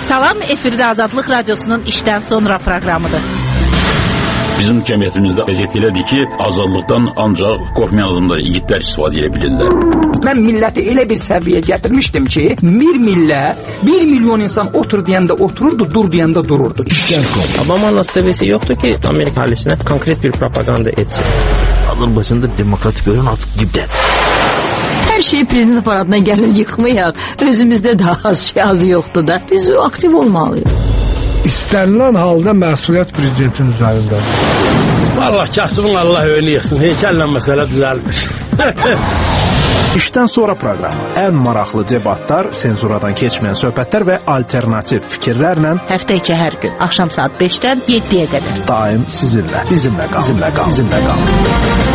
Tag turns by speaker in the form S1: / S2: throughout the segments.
S1: Salam, efirdə Azadlıq Radiosunun işdən sonra proqramıdır.
S2: Bizim cəmiyyətimizdə vəziyyət elədir ki, azadlıqdan ancaq qorxmayan adamlar, igidlər istifadə edə bilirlər.
S3: Mən milləti elə bir səviyyə gətirmişdim ki, bir millət, 1 milyon insan otur deyəndə otururdu, dur deyəndə dururdu.
S4: İşdən sonra.
S5: Obama'nın seviyesi yoktu ki Amerika ailesine konkret bir propaganda etsin.
S4: Azərbaycanda demokratik görün artıq dibdədir.
S6: Hər şey prezident aparatına gəlin yıxmayaq. Özümüzdə daha az yoxdur da. Biz aktiv olmalıyıq.
S7: İstənilən halda məsuliyyət prezidentin üzərindədir.
S8: Vallahi kasıbın Allah öyle yıxsın. Heykəllə məsələ düzəlmiş.
S9: İşdən sonra proqramı. Ən maraqlı debatlar, senzuradan keçməyən söhbətlər və alternativ fikirlərlə
S1: Həftə içi hər gün axşam saat 5-dən 7-yə qədər.
S9: Daim sizinlə. Bizimlə qalın.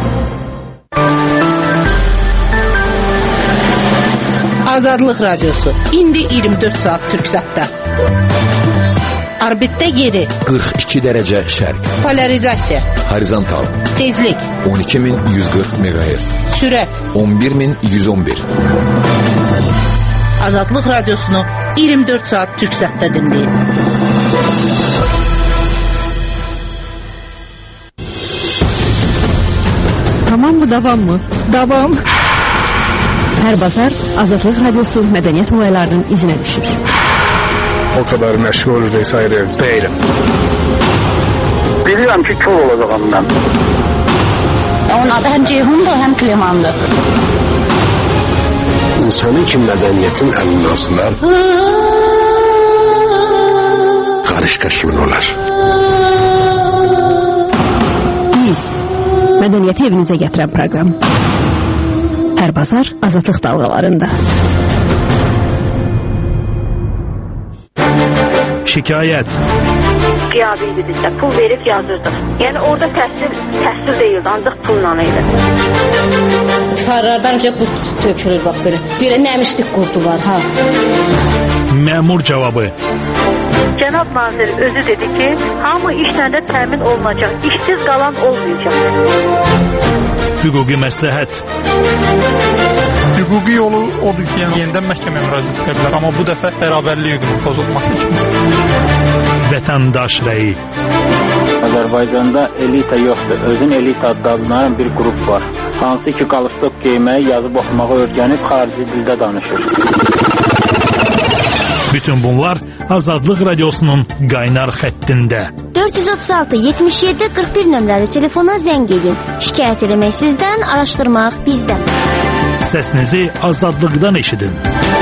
S1: Azadlıq Radiosu. İndi 24 saat Türksatda. Orbitdə yeri
S4: 42 dərəcə şərq.
S1: Polarizasiya.
S4: Horizontal.
S1: Tezlik
S4: 12140 MHz.
S1: Sürət
S4: 11111.
S1: Azadlıq Radiosunu 24 saat Türksatda dinləyin.
S10: Tamam mı, davam mı?
S1: Davam.
S10: Hər bazar Azadlıq Radiosu mədəniyyət olaylarının izinə düşür.
S7: O kadar məşğul vesaire değilim.
S11: Bilirəm ki, kör olacağım mən.
S12: Onun adı həm Ceyhundur, həm Klemandır.
S13: İnsanın ki, mədəniyyətin əlini alsınlar, qarışqa kimin olar?
S10: Biz, mədəniyyəti evinizə gətirən proqram. Hər bazar Azadlıq dalğalarında.
S9: Şikayət.
S14: Qiyabi idi bizdə, pul verib yazırdıq. Yəni orada təhsil deyildi, ancaq pulla idi.
S15: Divarlardan qurt tökülür, bax belə. Belə nəmişlik qurdu var, ha.
S9: Məmur cavabı.
S14: Cənab nazir özü dedi ki, hamı işlərdə təmin olunacaq, işsiz qalan olmayacaq.
S9: Hüquqi məsləhət.
S16: Hüquqi yolu odur ki, yenidən məhkəməyə müraciət edə bilər, amma bu dəfə bərabərlik hüququnun pozulması kimi.
S9: Vətəndaş rəyi.
S17: Azərbaycanda elita yoxdur, özün elita adlanan bir qrup var. Hansı ki, qalstok geyməyi, yazıb oxumağı öyrənib xarici dildə danışır.
S9: Bütün bunlar Azadlıq Radiosunun qaynar xəttində.
S18: 436-77-41 nömrəli telefona zəng edin. Şikayət eləmək sizdən, araşdırmaq bizdən.
S9: Səsinizi azadlıqdan eşidin.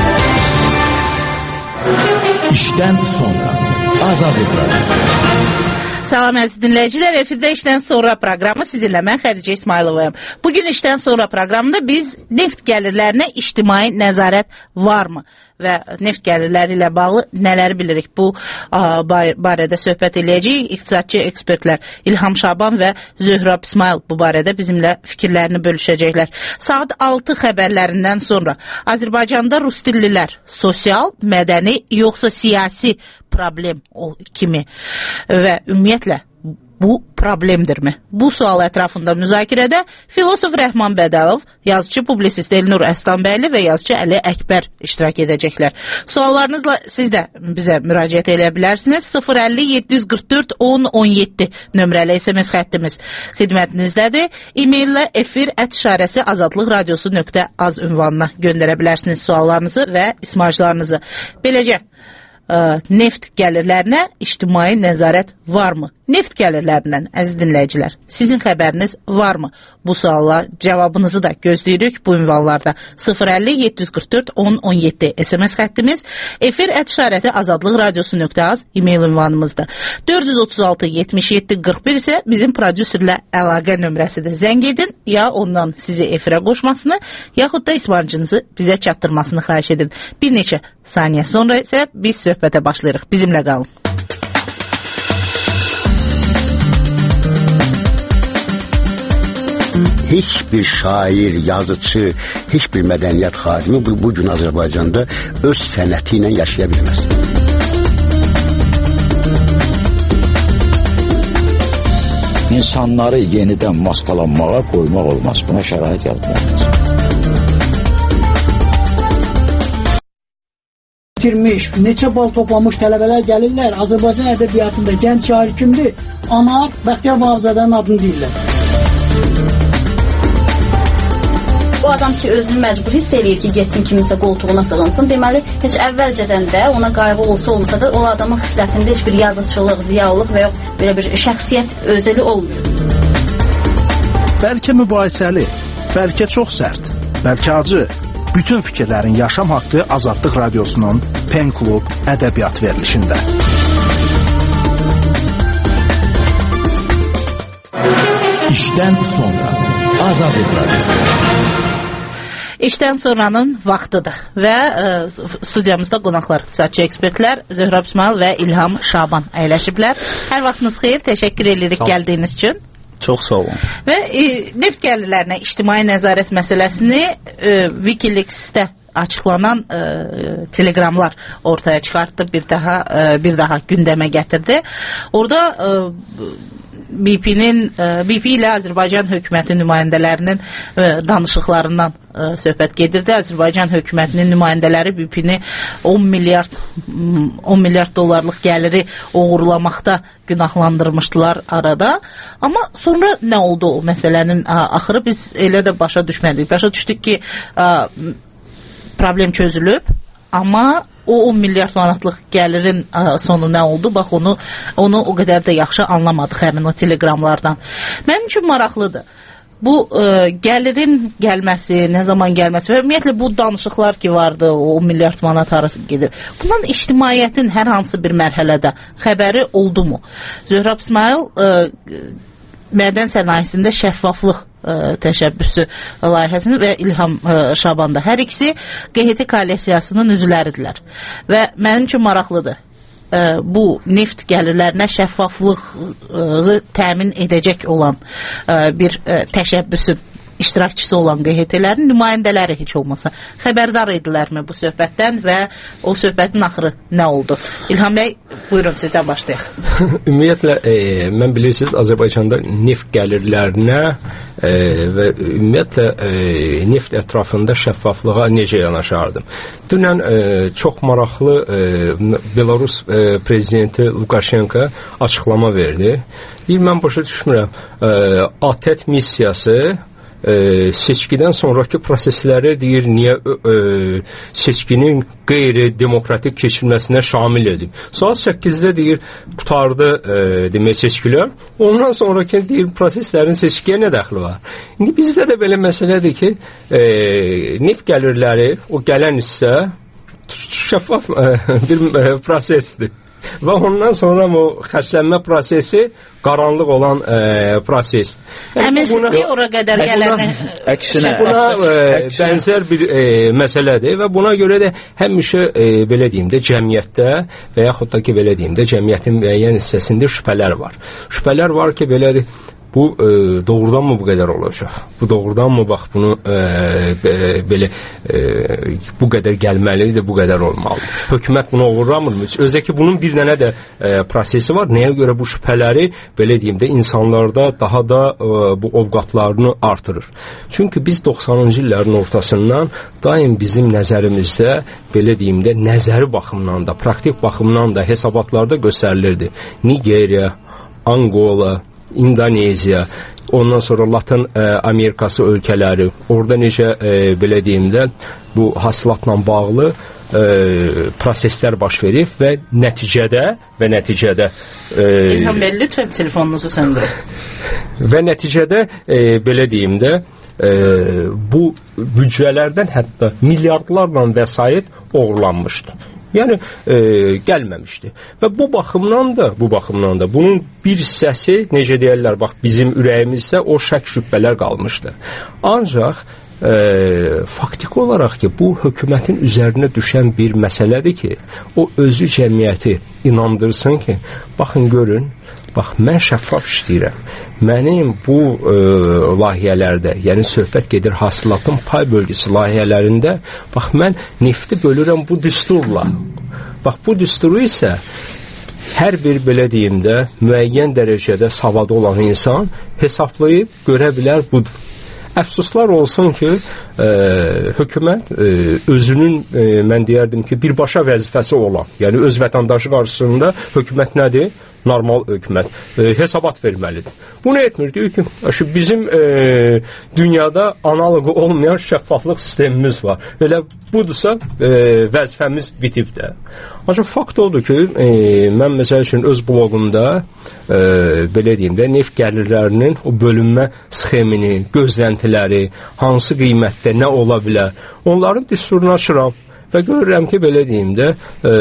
S4: İşdən sonra Azadlıq Radiosu.
S1: Salam əziz dinləyicilər, efirdə işdən sonra proqramı sizinlə mən Xədicə İsmayılovayam. Bugün işdən sonra proqramında biz neft gəlirlərinə ictimai nəzarət varmı və neft gəlirləri ilə bağlı nələri bilirik? Bu barədə söhbət eləyəcəyik. İqtisadçı ekspertlər İlham Şaban və Zöhrab İsmayıl bu barədə bizimlə fikirlərini bölüşəcəklər. Saat 6 xəbərlərindən sonra Azərbaycanda rus dillilər sosial, mədəni, yoxsa siyasi problem kimi və ümumiyyətlə bu problemdirmi? Bu sual ətrafında müzakirədə filosof Rəhman Bədəlov, yazıcı publisist Elnur Əslanbəyli və yazıcı Əli Əkbər iştirak edəcəklər. Suallarınızla siz də bizə müraciət edə bilərsiniz. 050-744-10-17 nömrəli SMS xəttimiz xidmətinizdədir. E-maillə efir@azadlıqradiosu.az ünvanına göndərə bilərsiniz suallarınızı və ismarcılarınızı. Beləcə neft gəlirlərinə ictimai nəzarət varmı? Neft gəlirlərindən, əziz dinləyicilər, sizin xəbəriniz varmı? Bu sualla cavabınızı da gözləyirik bu ünvanlarda. 050-744-10-17 SMS xəttimiz, efir@azadlıqradiosu.az e-mail ünvanımızdır. 436-77-41 isə bizim prodüserlə əlaqə nömrəsidir. Zəng edin, ya ondan sizi efirə qoşmasını, yaxud da ismarcınızı bizə çatdırmasını xahiş edin. Bir neçə saniyə sonra isə biz söhbətə başlayırıq. Bizimlə qalın.
S13: Heç bir şair, yazıcı, heç bir mədəniyyət xadimi bu gün Azərbaycanda öz sənəti ilə yaşaya bilməz.
S19: İnsanları yenidən maskalanmağa qoymaq olmaz. Buna şərait yaratmaq lazım.
S11: bitirmiş, neçə bal toplamış tələbələr gəlirlər. Azərbaycan ədəbiyyatında gənc şair kimdir? Anar Bəxtiyar Vahabzadənin adını deyirlər.
S15: O adam ki, özünü məcbur hiss eləyir ki, getsin kiminsə qoltuğuna sığınsın. Deməli, heç əvvəlcədən də ona qayğı olsa da, o adamın xislətində heç bir yazıçılıq, ziyalılıq və yox belə bir şəxsiyyət özəli olmuyor.
S9: Bəlkə mübahisəli, bəlkə çox sərt, bəlkə acı. Bütün fikirlərin yaşam haqqı Azadlıq Radiosunun Pen Klub ədəbiyyat verilişində.
S4: İşdən sonra Azadlıq Radiosu.
S1: İşdən sonranın vaxtıdır və studiyamızda qonaqlar, iqtisadçı ekspertlər Zöhrab İsmail və İlham Şaban əyləşiblər. Hər vaxtınız xeyir, təşəkkür edirik gəldiyiniz üçün.
S20: Çox sağ olun.
S1: Və neft gəlirlərinə ictimai nəzarət məsələsini Wikileaks-də açıqlanan teleqramlar ortaya çıxartdı, bir daha gündəmə gətirdi. Orada BP ilə Azərbaycan hökuməti nümayəndələrinin danışıqlarından söhbət gedirdi. Azərbaycan hökumətinin nümayəndələri BP-ni 10 milyard dollarlıq gəliri oğurlamaqda günahlandırmışdılar arada. Amma sonra nə oldu o məsələnin axırı biz elə də başa düşmədik. Başa düşdük ki, problem çözülüb, amma o 10 milyard manatlıq gəlirin sonu nə oldu? Bax, onu o qədər də yaxşı anlamadıq həmin o teleqramlardan. Mənim üçün maraqlıdır. Bu gəlirin gəlməsi, nə zaman gəlməsi və ümumiyyətlə bu danışıqlar ki vardı, o 10 milyard manat arası gedir. Bundan ictimaiyyətin hər hansı bir mərhələdə xəbəri oldu mu? Zöhrab İsmail mədən sənayesində şəffaflıq təşəbbüsü layihəsini və İlham Şaban da hər ikisi QHT koalisiyasının üzvləridirlər. Və mənim üçün maraqlıdır. Bu neft gəlirlərinə şəffaflığı təmin edəcək olan bir təşəbbüsün iştirakçısı olan QHT-lərin nümayəndələri heç olmasa xəbərdar edilərmi bu söhbətdən və o söhbətin axırı nə oldu? İlham bəy, buyurun sizdən başlayaq.
S5: Ümumiyyətlə, mən bilirsiniz, Azərbaycanda neft gəlirlərinə və ümumiyyətlə neft ətrafında şəffaflığa necə yanaşardım. Dünən çox maraqlı Belarus prezidenti Lukashenko açıqlama verdi. Deyir, mən başa düşmürəm, ATƏT missiyası seçkidən sonraki prosesləri deyir, niyə seçkinin qeyri-demokratik keçirilməsinə şamil edib. Saat 8-də deyir, qutardı demək seçkilər. Ondan sonraki deyir, proseslərin seçkiyə nə dəxli var? İndi bizdə də belə məsələdir ki, neft gəlirləri, o gələn hissə şəffaf bir prosesdir. Və ondan sonra o xərclənmə prosesi qaranlıq olan proses.
S1: Əminsiniz ki, ora qədər gələni
S5: əksinə buna bənzər bir məsələdir və buna görə də həmişə belə deyim də cəmiyyətdə və yaxud da ki belə deyim də cəmiyyətin müəyyən hissəsində şübhələr var. Şübhələr var ki, belədir. Bu doğrudan mı bu qədər olacaq? Bu doğrudan mı bax bunu belə bu qədər gəlməlidir, bu qədər olmalıdır. Hökumət bunu uğurlamırmı? Özdə ki bunun bir dənə də prosesi var. Nəyə görə bu şübhələri belə deyim də insanlarda daha da bu ovqatlarını artırır. Çünki biz 90-cı illərin ortasından daim bizim nəzərimizdə belə deyim də nəzəri baxımından da, praktik baxımdan da hesabatlarda göstərilirdi. Nigeriya, Angola, İndoneziya, ondan sonra Latın Amerikası ölkələri, orada necə belə deyim də bu hasilatla bağlı proseslər baş verib və nəticədə
S1: İlham bəy, lütfən telefonunuzu söndürün.
S5: Və nəticədə belə deyim də bu büdcələrdən hətta milyardlarla vəsait oğurlanmışdı. Yəni gəlməmişdi. Və bu baxımdan da bunun bir hissəsi, necə deyirlər, bax bizim ürəyimizdə o şək şübhələr qalmışdı. Ancaq faktiki olaraq ki, bu hökumətin üzərinə düşən bir məsələdir ki, o özü cəmiyyəti inandırsın ki, baxın görün, bax mən şəffaf işləyirəm. Mənim bu layihələrdə, yəni söhbət gedir hasilatın pay bölgüsü layihələrində, bax mən nefti bölürəm bu düsturla. Bax bu düsturu isə hər bir belə deyim də müəyyən dərəcədə savadı olan insan hesablayıb görə bilər budur. Əfsuslar olsun ki, hökumət özünün, mən deyərdim ki, birbaşa vəzifəsi olan, yəni öz vətəndaşı qarşısında hökumət nədir? Normal hökumət hesabat verməlidir. Bunu etmir. Deyir ki, bizim dünyada analogu olmayan şəffaflıq sistemimiz var. Elə budursa vəzifəmiz bitib də. Ancaq fakt odur ki, mən məsəl üçün öz bloqumda belə deyim də, neft gəlirlərinin o bölünmə sxemini, gözləntiləri, hansı qiymətdə nə ola bilər, onların düsturunu açıram və görürəm ki, belə deyim də,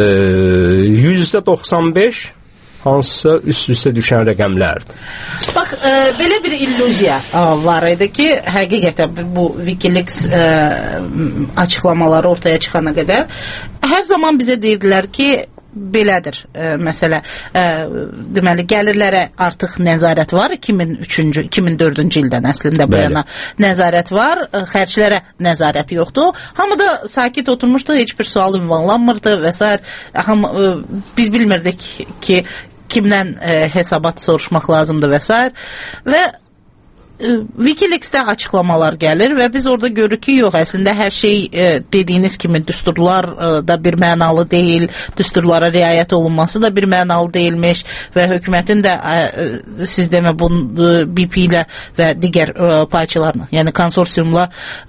S5: %95 hansısa üst-üstə düşən rəqəmlərdir.
S1: Bax, belə bir illüziya var idi ki, həqiqətən bu Wikileaks açıqlamaları ortaya çıxana qədər hər zaman bizə deyirdilər ki, belədir məsələ. Deməli, gəlirlərə artıq nəzarət var. 2004-cü ildən əslində bu yana nəzarət var. Xərclərə nəzarət yoxdur. Hamı da sakit oturmuşdu, heç bir sual ünvanlanmırdı və s. Biz bilmirdik ki, kimdən hesabat soruşmaq lazımdır və s. Və Wikileaks-də açıqlamalar gəlir və biz orada görürük ki, yox, əslində hər şey dediyiniz kimi düsturlar da bir mənalı deyil, düsturlara riayət olunması da bir mənalı deyilmiş və hökumətin də siz demə BP ilə və digər payçılarla, yəni konsorsiumla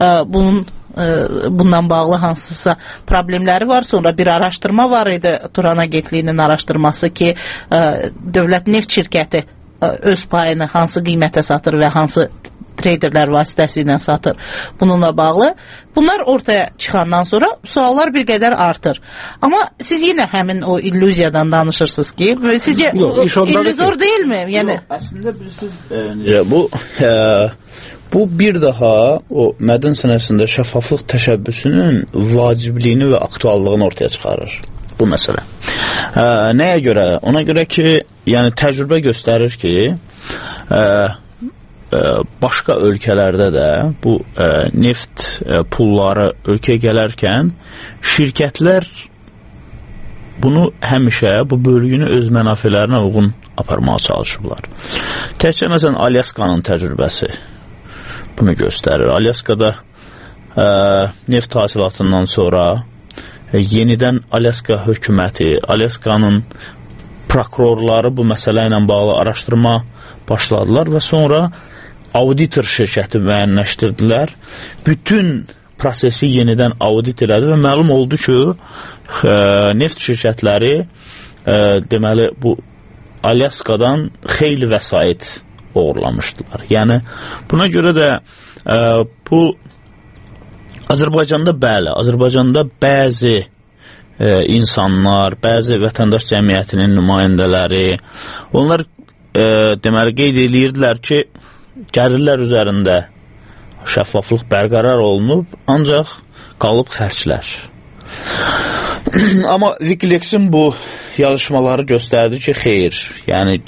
S1: bundan bağlı hansısa problemləri var. Sonra bir araşdırma var idi, Turan Agentliyinin araşdırması ki, dövlət neft şirkəti öz payını hansı qiymətə satır və hansı traderlər vasitəsilə satır. Bununla bağlı. Bunlar ortaya çıxandan sonra suallar bir qədər artır. Amma siz yenə həmin o illüziyadan danışırsınız ki, sizcə illüzor deyilmi? Yəni
S20: əslində bilirsiniz, bu bir daha o mədən sənəsində şəffaflıq təşəbbüsünün vacibliyini və aktuallığını ortaya çıxarır. Bu məsələ. Nəyə görə? Ona görə ki, yəni təcrübə göstərir ki, başqa ölkələrdə də bu neft pulları ölkəyə gələrkən şirkətlər bunu həmişə bu bölgünü öz mənafələrinə uyğun aparmağa çalışıblar. Təkcə məsələn Alyaskanın təcrübəsi bunu göstərir. Alyaskada neft hasilatından sonra yenidən Alyaska hökuməti, Alyaskanın prokurorları bu məsələ ilə bağlı araşdırma başladılar və sonra auditor şirkəti müəyyənləşdirdilər. Bütün prosesi yenidən audit elədi və məlum oldu ki, neft şirkətləri deməli bu Alyaskadan xeyli vəsait uğurlamışdılar. Yəni buna görə də bu Azərbaycanda Azərbaycanda bəzi insanlar, bəzi vətəndaş cəmiyyətinin nümayəndələri, onlar deməli qeyd edirdilər ki, gəlirlər üzərində şəffaflıq bərqərar olunub, ancaq qalıb xərclər. Amma Wikileaks-in bu yazışmaları göstərdi ki, xeyr, yəni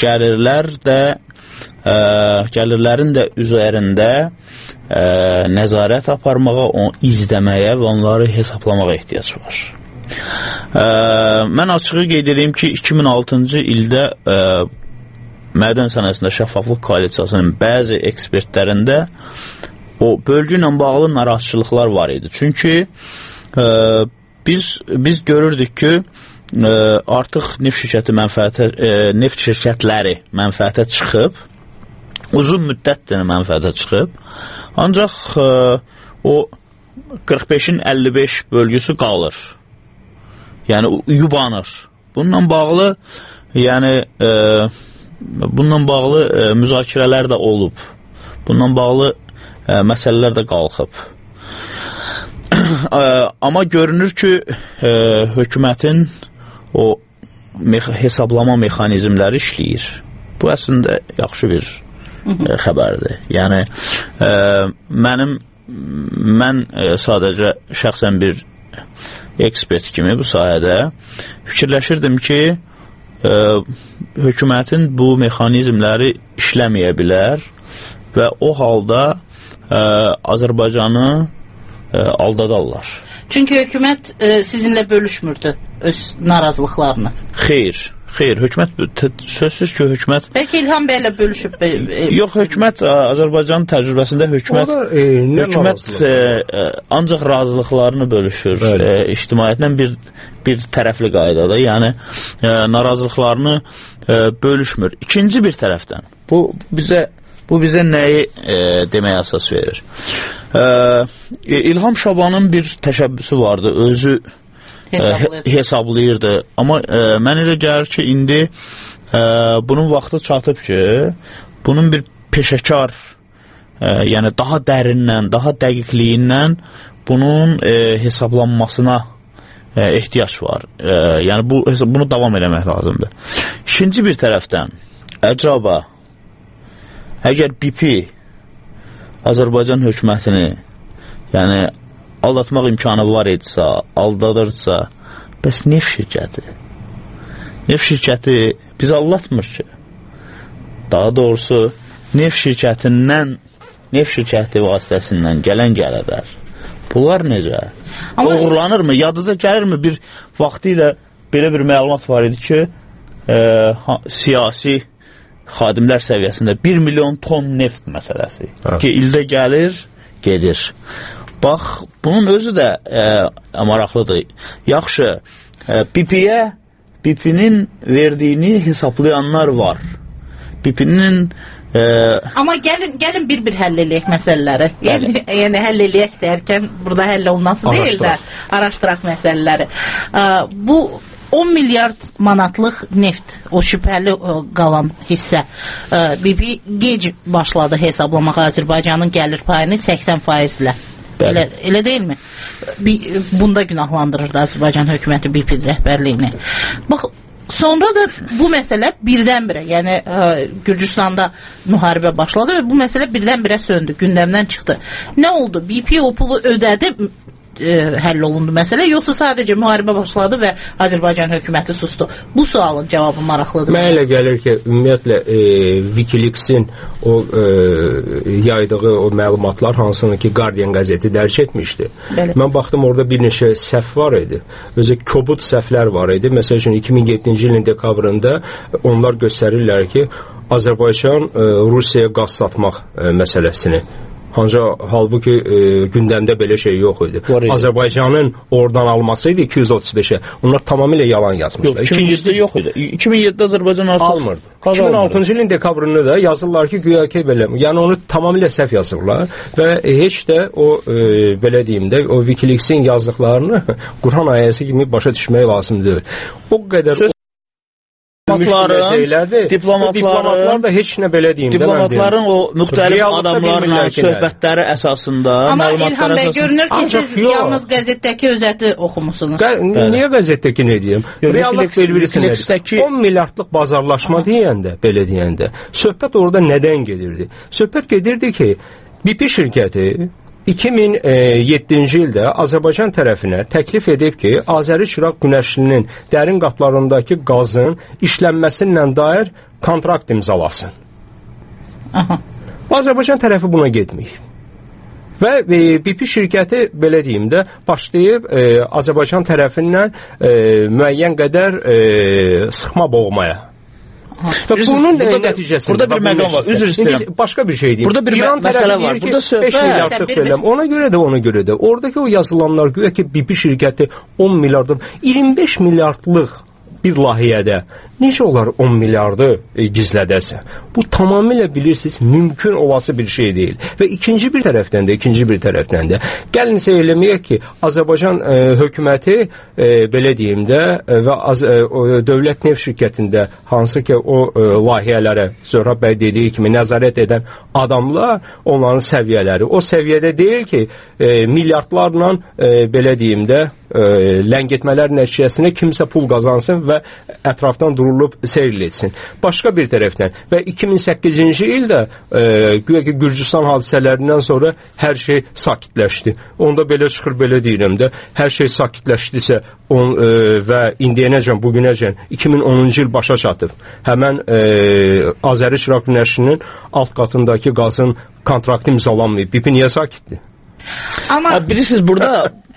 S20: gəlirlərin də üzərində nəzarət aparmağa, onu izləməyə və onları hesablamağa ehtiyac var. Mən açığı qeyd edeyim ki, 2006-cı ildə mədən sənəsində şəffaflıq koalisiyasının bəzi ekspertlərində o bölgü ilə bağlı narahatçılıqlar var idi. Çünki biz görürdük ki, artıq neft şirkətləri mənfəətə çıxıb, uzun müddətdir mənfəətə çıxıb, ancaq o 45-in 55 bölgüsü qalır. Yəni yubanır. Bununla bağlı müzakirələr də olub. Bununla bağlı məsələlər də qalxıb. Amma görünür ki, hökumətin o hesablama mexanizmləri işləyir. Bu əslində yaxşı bir xəbərdir. Yəni mən sadəcə şəxsən bir ekspert kimi bu sahədə fikirləşirdim ki, hökumətin bu mexanizmləri işləməyə bilər və o halda Azərbaycanı aldadarlar.
S1: Çünki hökumət sizinlə bölüşmürdü öz narazılıqlarını.
S20: Xeyr. Xeyr, hökumət sözsüz ki, hökumət
S1: Bəlkə İlham bəylə bölüşüb.
S20: Yox, hökumət Azərbaycanın təcrübəsində hökumət ancaq razılıqlarını bölüşür. İctimaiyyətlə bir tərəfli qaydada, yəni narazılıqlarını bölüşmür. İkinci bir tərəfdən bu bizə nəyi deməyə əsas verir? İlham Şabanın bir təşəbbüsü vardı, özü hesablayırdı. Amma mən elə gəlir ki, indi bunun vaxtı çatıb ki, bunun bir peşəkar, yəni daha dərindən, daha dəqiqliyindən bunun hesablanmasına ehtiyac var. Yəni bunu davam eləmək lazımdır. İkinci bir tərəfdən, əcaba, əgər BP Azərbaycan hökumətini, yəni aldatmaq imkanı var idisə, aldadırsa, bəs neft şirkəti? Neft şirkəti bizi aldatmır ki. Daha doğrusu, neft şirkəti vasitəsindən gələn gələdər. Bunlar necə? Uğurlanırmı? Yadınıza gəlirmi? Bir vaxtı ilə belə bir məlumat var idi ki, siyasi xadimlər səviyyəsində 1 milyon ton neft məsələsi ki, ildə gəlir, gedir. Bax, bunun özü də maraqlıdır. Yaxşı, BP-nin verdiyini hesaplayanlar var. BP-nin
S1: Amma gəlin bir həll eləyək məsələləri. Yəni həll eləyək dərkən burada həll olunması deyil də, araşdıraq məsələləri. Bu 10 milyard manatlıq neft, o şübhəli qalan hissə, BP gec başladı hesablamağa Azərbaycanın gəlir payını 80% ilə. Elə deyilmi? Bunda günahlandırırdı Azərbaycan hökuməti BP rəhbərliyini. Bax, sonra da bu məsələ birdən-birə, yəni Gürcüstanda müharibə başladı və bu məsələ birdən-birə söndü, gündəmdən çıxdı. Nə oldu? BP o pulu ödədi, həll olundu məsələ, yoxsa sadəcə müharibə başladı və Azərbaycan hökuməti sustu? Bu sualın cavabı maraqlıdır.
S5: Mənə elə gəlir ki, ümumiyyətlə Wikileaks-in o yaydığı o məlumatlar hansını ki Guardian qəzeti dərc etmişdi. Bəli. Mən baxdım, orada bir neçə səhv var idi. Özü kobud səhvlər var idi. Məsəl üçün 2007-ci ilin dekabrında onlar göstərirlər ki, Azərbaycan Rusiyaya qaz satmaq məsələsini. Halbuki gündəmdə belə şey yox idi. Azərbaycanın oradan almasıydı 235-ə. Onlar tamamilə yalan yazmışlar.
S20: 2007-də yox idi. 2007-də Azərbaycan almırdı.
S5: 2006-cı ilin dekabrında da yazırlar ki, güya ki belə. Yəni onu tamamilə səhv yazırlar və heç də o belə deyim də o Wikileaks-in yazdıqlarını Quran ayəsi kimi başa düşmək lazımdır. O qədər diplomatlar da heç nə belə deyim.
S20: Diplomatların o müxtəlif adamlarla söhbətləri əsasında.
S1: Amma İlham bəy, görünür ki, siz yalnız qəzetdəki özəti oxumusunuz.
S5: Niyə qəzetdəki nə deyim? Reallıq verirsiniz. 10 milyardlıq bazarlaşma deyəndə, belə deyəndə, söhbət orada nədən gedirdi? Söhbət gedirdi ki, BP şirkəti 2007-ci ildə Azərbaycan tərəfinə təklif edib ki, Azəri-Çıraq günəşlinin dərin qatlarındakı qazın işlənməsinlə dair kontrakt imzalasın. Azərbaycan tərəfi buna getməyib. Və BP şirkəti, belə deyim də, başlayıb Azərbaycan tərəfindən müəyyən qədər sıxma boğmaya. Və bunun nəticəsində
S20: burada bir məqam var. Üzr istəyirəm.
S5: Başqa bir şey deyim.
S20: Burada bir məsələ var. Burada söhbət
S5: ona görə də oradakı o yazılanlar güya ki BP şirkəti 10 milyard 25 milyardlıq bir layihədə necə olar 10 miljardı gizlədəsə? Bu tamamilə bilirsiniz, mümkün olası bir şey deyil. Və ikinci bir tərəfdən də gəlinsə eləməyək ki, Azərbaycan hökuməti belə deyim də və dövlət neft şirkətində hansı ki o layihələrə Zöhrab bəy dediyi kimi nəzarət edən adamlar, onların səviyyələri o səviyyədə deyil ki, milyardlarla belə deyim də ləngitmələr nəticəsində kimsə pul qazansın və ətrafdan durulub seyr etsin. Başqa bir tərəfdən və 2008-ci ildə güya ki Gürcüstan hadisələrindən sonra hər şey sakitləşdi. Onda belə çıxır, belə deyirəm də, hər şey sakitləşdisə və indiyənəcən, bugünəcən 2010-cu il başa çatıb. Həmən Azəri-Çıraq günəşinin alt qatındakı qazın kontraktı imzalanmayıb. BP niyə sakitdir?
S20: Amma bilirsiniz, burada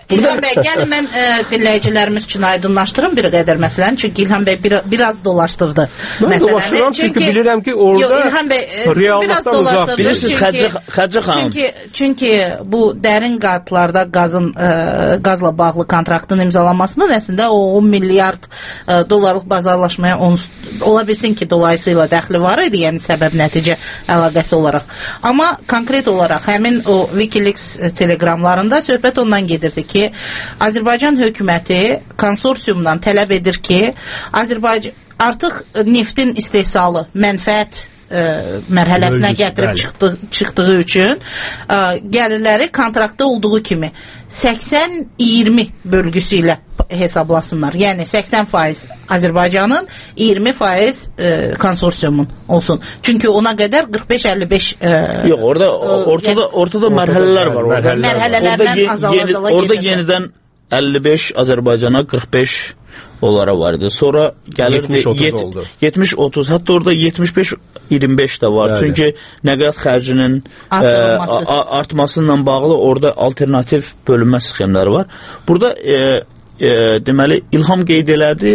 S1: İlham bəy, gəlin mən dinləyicilərimiz üçün aydınlaşdırım bir qədər məsələni. Çünki İlham bəy biraz dolaşdırdı məsələni.
S5: Mən dolaşıram çünki bilirəm ki, orada reallıqdan uzaq.
S20: Bilirsiniz, Xədicə xanım.
S1: Çünki bu dərin qatlarda qazla bağlı kontraktın imzalanmasının əslində o 10 milyard dollarlıq bazarlaşmaya ola bilsin ki, dolayısıyla dəxli var idi, yəni səbəb-nəticə əlaqəsi olaraq. Amma konkret olaraq həmin o Wikileaks telegramlarında söhbət ondan gedirdi ki, Azərbaycan hökuməti konsorsiumdan tələb edir ki, Azərbaycan artıq neftin istehsalı mənfəət mərhələsinə gətirib çıxdığı üçün gəlirləri kontraktda olduğu kimi 80-20 bölgüsü ilə hesablasınlar. Yəni 80% Azərbaycanın, 20% konsorsiumun olsun. Çünki ona qədər 45-55
S20: yox, ortada mərhələlər var.
S1: Mərhələlərdən azala gedir.
S20: Orada yenidən 55 Azərbaycana, 45 onlara var idi. Sonra gəlir
S5: 70-30 oldu.
S20: 70-30, hətta orada 75-25 də var. Çünki nəqliyyat xərcinin artmasıyla bağlı orada alternativ bölünmə sxemləri var. Burada deməli İlham qeyd elədi.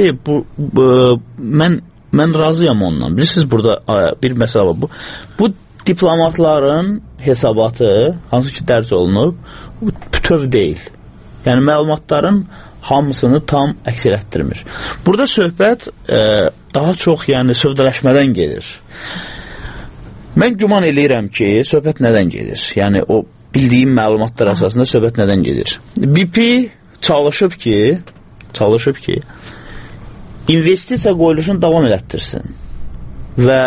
S20: Mən razıyam ondan. Bilirsiniz, burada bir məsələ var. Bu diplomatların hesabatı, hansı ki dərc olunub, bütöv deyil. Yəni məlumatların hamısını tam əks etdirmir. Burada söhbət daha çox yəni sövdələşmədən gedir. Mən güman eləyirəm ki, söhbət nədən gedir? Yəni o bildiyim məlumatlar əsasında söhbət nədən gedir? BP çalışıb ki, investisiya qoyuluşunu davam elətdirsin və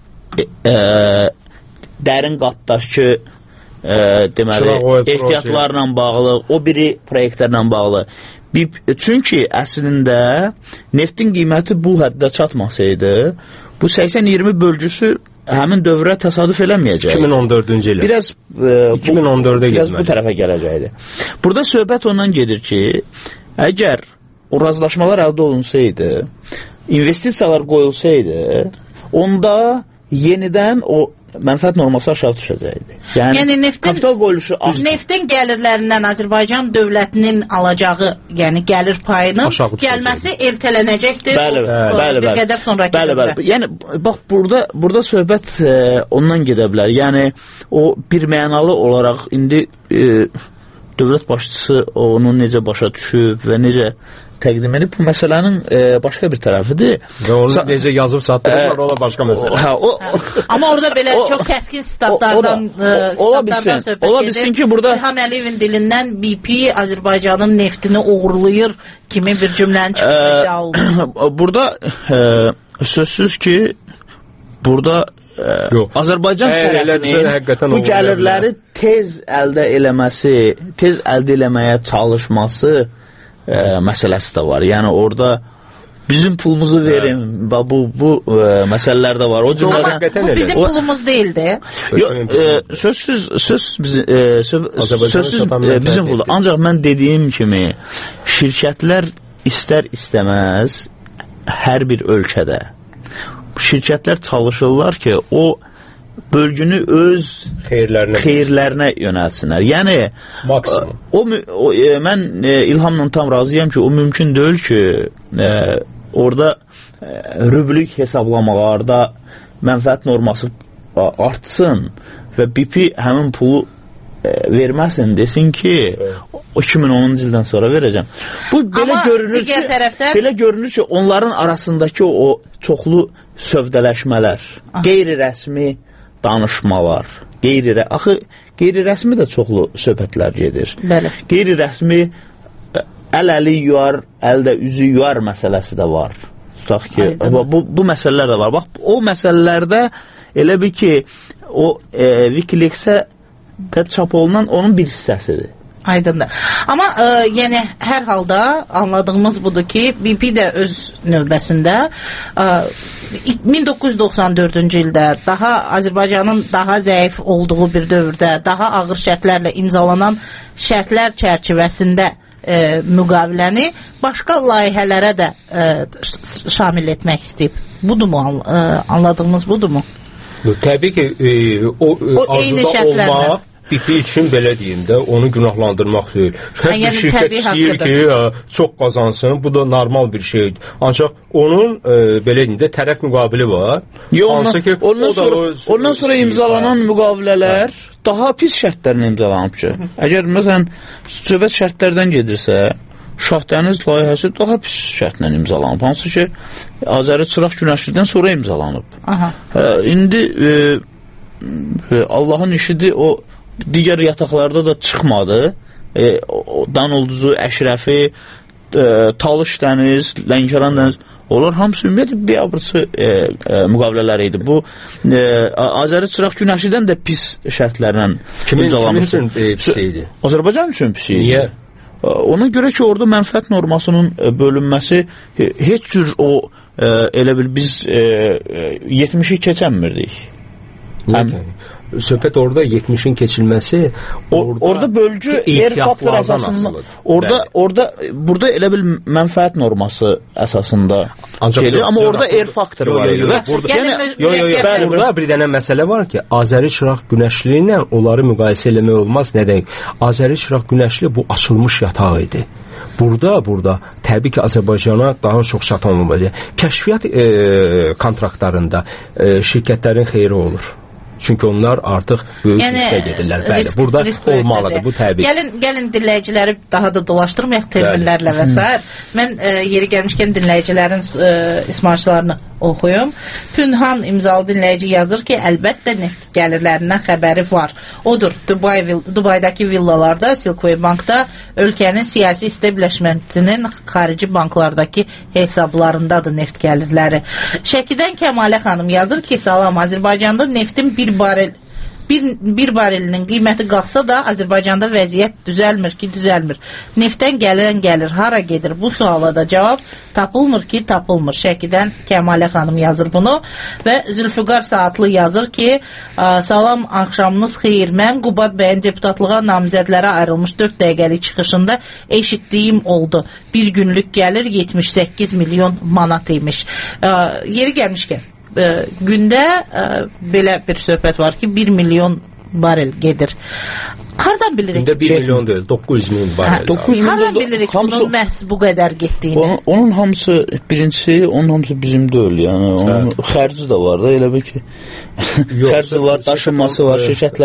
S20: dərin qatdaşki deməli ehtiyatlarla bağlı, o biri proyektlərlə bağlı. Çünki əslində neftin qiyməti bu həddə çatmasaydı, bu 80-20 bölgüsü həmin dövrə təsadüf eləməyəcək.
S5: 2014-cü ilə.
S20: Biraz
S5: 2014-də
S20: biraz bu tərəfə gələcəkdi. Burada söhbət ondan gedir ki, əgər o razılaşmalar əldə olunsaydı, investisiyalar qoyulsaydı, onda yenidən o mənfəət norması aşağı düşəcəkdi.
S1: Yəni
S20: kapital qoyuluşu
S1: neftin gəlirlərindən Azərbaycan dövlətinin alacağı, yəni gəlir payının gəlməsi ertələnəcəkdir.
S20: Bəli.
S1: Bir qədər sonraki dövrə.
S20: Yəni bax burada söhbət ondan gedə bilər. Yəni o bir mənalı olaraq indi dövlət başçısı onu necə başa düşüb və necə təqdim edib, bu məsələnin başqa bir tərəfidir.
S5: Və onu necə yazıb satdırırlar, o da başqa məsələ.
S1: Amma orada belə çox kəskin statlardan söhbət
S20: edir.
S1: İlham Əliyevin dilindən BP Azərbaycanın neftini uğurlayır kimi bir cümlənin çıxması alınır.
S20: Burada sözsüz ki, burada Azərbaycan tərəfinin bu gəlirləri tez əldə eləməyə çalışması məsələsi də var. Yəni orada bizim pulumuzu verin. Bu məsələlər də var.
S1: Amma bu bizim pulumuz deyildi.
S20: Söz bizim puldur. Ancaq mən dediyim kimi şirkətlər istər-istəməz hər bir ölkədə şirkətlər çalışırlar ki, o bölgünü öz xeyirlərinə yönəlsinlər. Yəni mən İlhamla tam razıyam ki, o mümkün deyil ki, orada rüblük hesablamalarda mənfəət norması artsın və BP həmin pulu verməsin, desin ki, 2010-cu ildən sonra verəcəm. Bu belə görünür ki, onların arasındakı o çoxlu sövdələşmələr, qeyri-rəsmi danışmalar, qeyri-rəsmi də çoxlu söhbətlər gedir. Qeyri-rəsmi əl-əli yuyar, əldə üzü yuyar məsələsi də var. Tutaq ki, bu məsələlər də var. Bax, o məsələlərdə elə bir ki, o Wikileaks-ə çap olunan onun bir hissəsidir.
S1: Aydındır. Amma yəni hər halda anladığımız budur ki, BP də öz növbəsində 1994-cü ildə daha Azərbaycanın daha zəif olduğu bir dövrdə, daha ağır şərtlərlə imzalanan şərtlər çərçivəsində müqaviləni başqa layihələrə də şamil etmək istəyib. Budurmu? Anladığımız budurmu?
S5: Təbii ki, o arzuda olmaq BP üçün belə deyim də, onu günahlandırmaq deyil. Hər bir şirkət istəyir ki, çox qazansın, bu da normal bir şeydir. Ancaq onun belə deyim də tərəf müqabili var.
S20: Ondan sonra imzalanan müqavilələr daha pis şərtlərlə imzalanıb ki. Əgər məsələn söhbət şərtlərdən gedirsə, Şahdəniz layihəsi daha pis şərtlə imzalanıb. Hansı ki, Azəri Çıraq Günəşlidən sonra imzalanıb. İndi Allahın işidir, o digər yataqlarda da çıxmadı. Dan Ulduzu, Əşrəfi, Talış dəniz, Lənkəran dəniz, onlar hamısı ümumiyyətlə biabırçı müqavilələr idi. Bu Azəri Çıraq Günəşlidən də pis şərtlərlə imzalanmışdı.
S5: Kimin üçün pis idi?
S20: Azərbaycan üçün pis idi.
S5: Niyə?
S20: Ona görə ki, orada mənfəət normasının bölünməsi heç cür o elə bil biz 70-i keçənmirdik.
S5: Söhbət orada 70-in keçilməsi
S20: orada bölgü yer faktor əsasında burada elə bil mənfəət norması əsasında gelir, amma orada yer faktoru var idi.
S5: Burada bir dənə məsələ var ki, Azəri Çıraq Günəşli ilə onları müqayisə eləmək olmaz. Nədən? Azəri Çıraq Günəşli bu açılmış yataq idi. Burada təbii ki, Azərbaycana daha çox çatan olmalı. Kəşfiyyat kontraktlarında şirkətlərin xeyri olur. Çünki onlar artıq böyük riskə gedirlər. Bəli, burada olmalıdır, bu təbii.
S1: Gəlin dinləyiciləri daha da dolaşdırmayaq terminlərlə və s. Mən yeri gəlmişkən dinləyicilərin ismarçılarını oxuyum. Pünhan imzalı dinləyici yazır ki, əlbəttə neft gəlirlərindən xəbəri var. Odur, Dubaydakı villalarda, Silkway Bankda ölkənin siyasi establishmentinin xarici banklardakı hesablarındadır neft gəlirləri. Şəkidən Kəmalə xanım yazır ki, salam, Azərbaycanda neftin bir barelinin qiyməti qalxsa da Azərbaycanda vəziyyət düzəlmir. Neftdən gəlir, hara gedir? Bu suala da cavab tapılmır ki, tapılmır. Şəkidən Kəmalə xanım yazır bunu və Zülfüqar Saatlı yazır ki, salam, axşamınız xeyir. Mən Qubad bəyin deputatlığa namizədlərə ayrılmış 4 dəqiqəlik çıxışında eşitdiyim oldu. Bir günlük gəlir 78 milyon manat imiş. Yeri gəlmişkən gündə belə bir söhbət var ki, 1 milyon barel gedir. Hardan bilirik?
S5: Gündə 1 milyon deyil, 900 min barel.
S1: Hardan bilirik bunun məhz bu qədər getdiyini?
S20: Onun hamısı, birincisi, onun hamısı bizim deyil. Yəni, onun xərci də var da, elə bir ki, xərci var, daşınması var,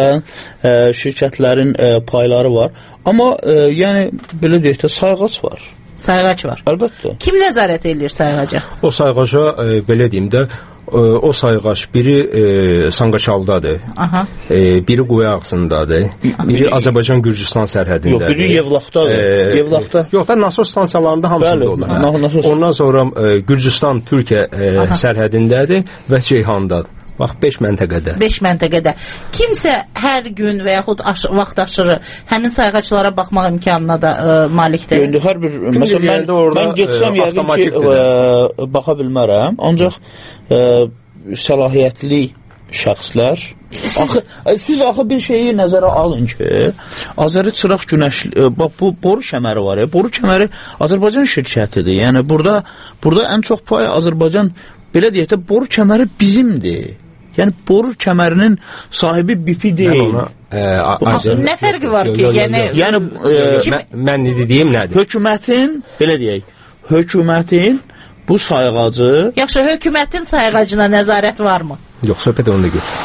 S20: şirkətlərin payları var. Amma, yəni, belə deyək də, sayğac var.
S1: Sayğac var.
S20: Əlbəttə.
S1: Kim nəzarət edir sayğaca?
S5: O sayğaca, belə deyim də, o sayğac biri Sanqaçaldadır, biri Quyu Ağzındadır, biri Azərbaycan-Gürcüstan sərhədindədir.
S20: Yox, biri Yevlaxdadır.
S5: Yox da nasos stansiyalarında hamısında olur. Ondan sonra Gürcüstan-Türkiyə sərhədindədir və Ceyhandadır. Bax, 5 məntəqədə.
S1: 5 məntəqədə. Kimsə hər gün və yaxud vaxt aşırı həmin sayğaçlara baxmaq imkanına da malikdir.
S20: İndi hər bir, məsələn, mən getsəm yəqin ki, baxa bilmərəm, ancaq səlahiyyətli şəxslər, siz axı bir şeyi nəzərə alın ki, Azəri Çıraq Günəşli, bax, bu boru kəməri var ya, boru kəməri Azərbaycan şirkətidir. Yəni, burada ən çox pay Azərbaycan, belə deyək də, boru kəməri bizimdir. Yəni, boru kəmərinin sahibi BP deyil.
S1: Nə fərqi var ki?
S5: Mən dediyim nədir?
S20: Hökumətin, belə deyək, hökumətin bu sayğacı...
S1: Yaxşı, hökumətin sayğacına nəzarət varmı?
S5: Yox, söhbət onda gedir.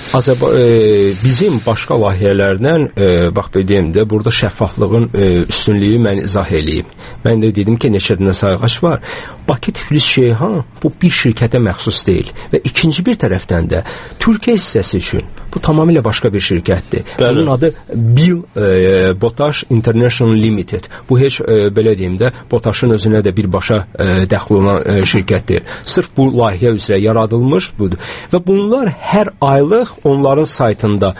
S5: Bizim başqa layihələrdən, bax, deyim də, burada şəffaflığın üstünlüyü mən izah eləyim. Mən də dedim ki, neçə dənə sayğac var. Bakı Tiflis Şeyhan bu bir şirkətə məxsus deyil. Və ikinci bir tərəfdən də Türkiyə hissəsi üçün bu tamamilə başqa bir şirkətdir. Bunun adı Bill Potash International Limited. Bu heç, belə deyim də, Potashın özünə də birbaşa dəxil olan şirkətdir. Sırf bu layihə üzrə yaradılmış budur. Və bunlar hər aylıq onların saytında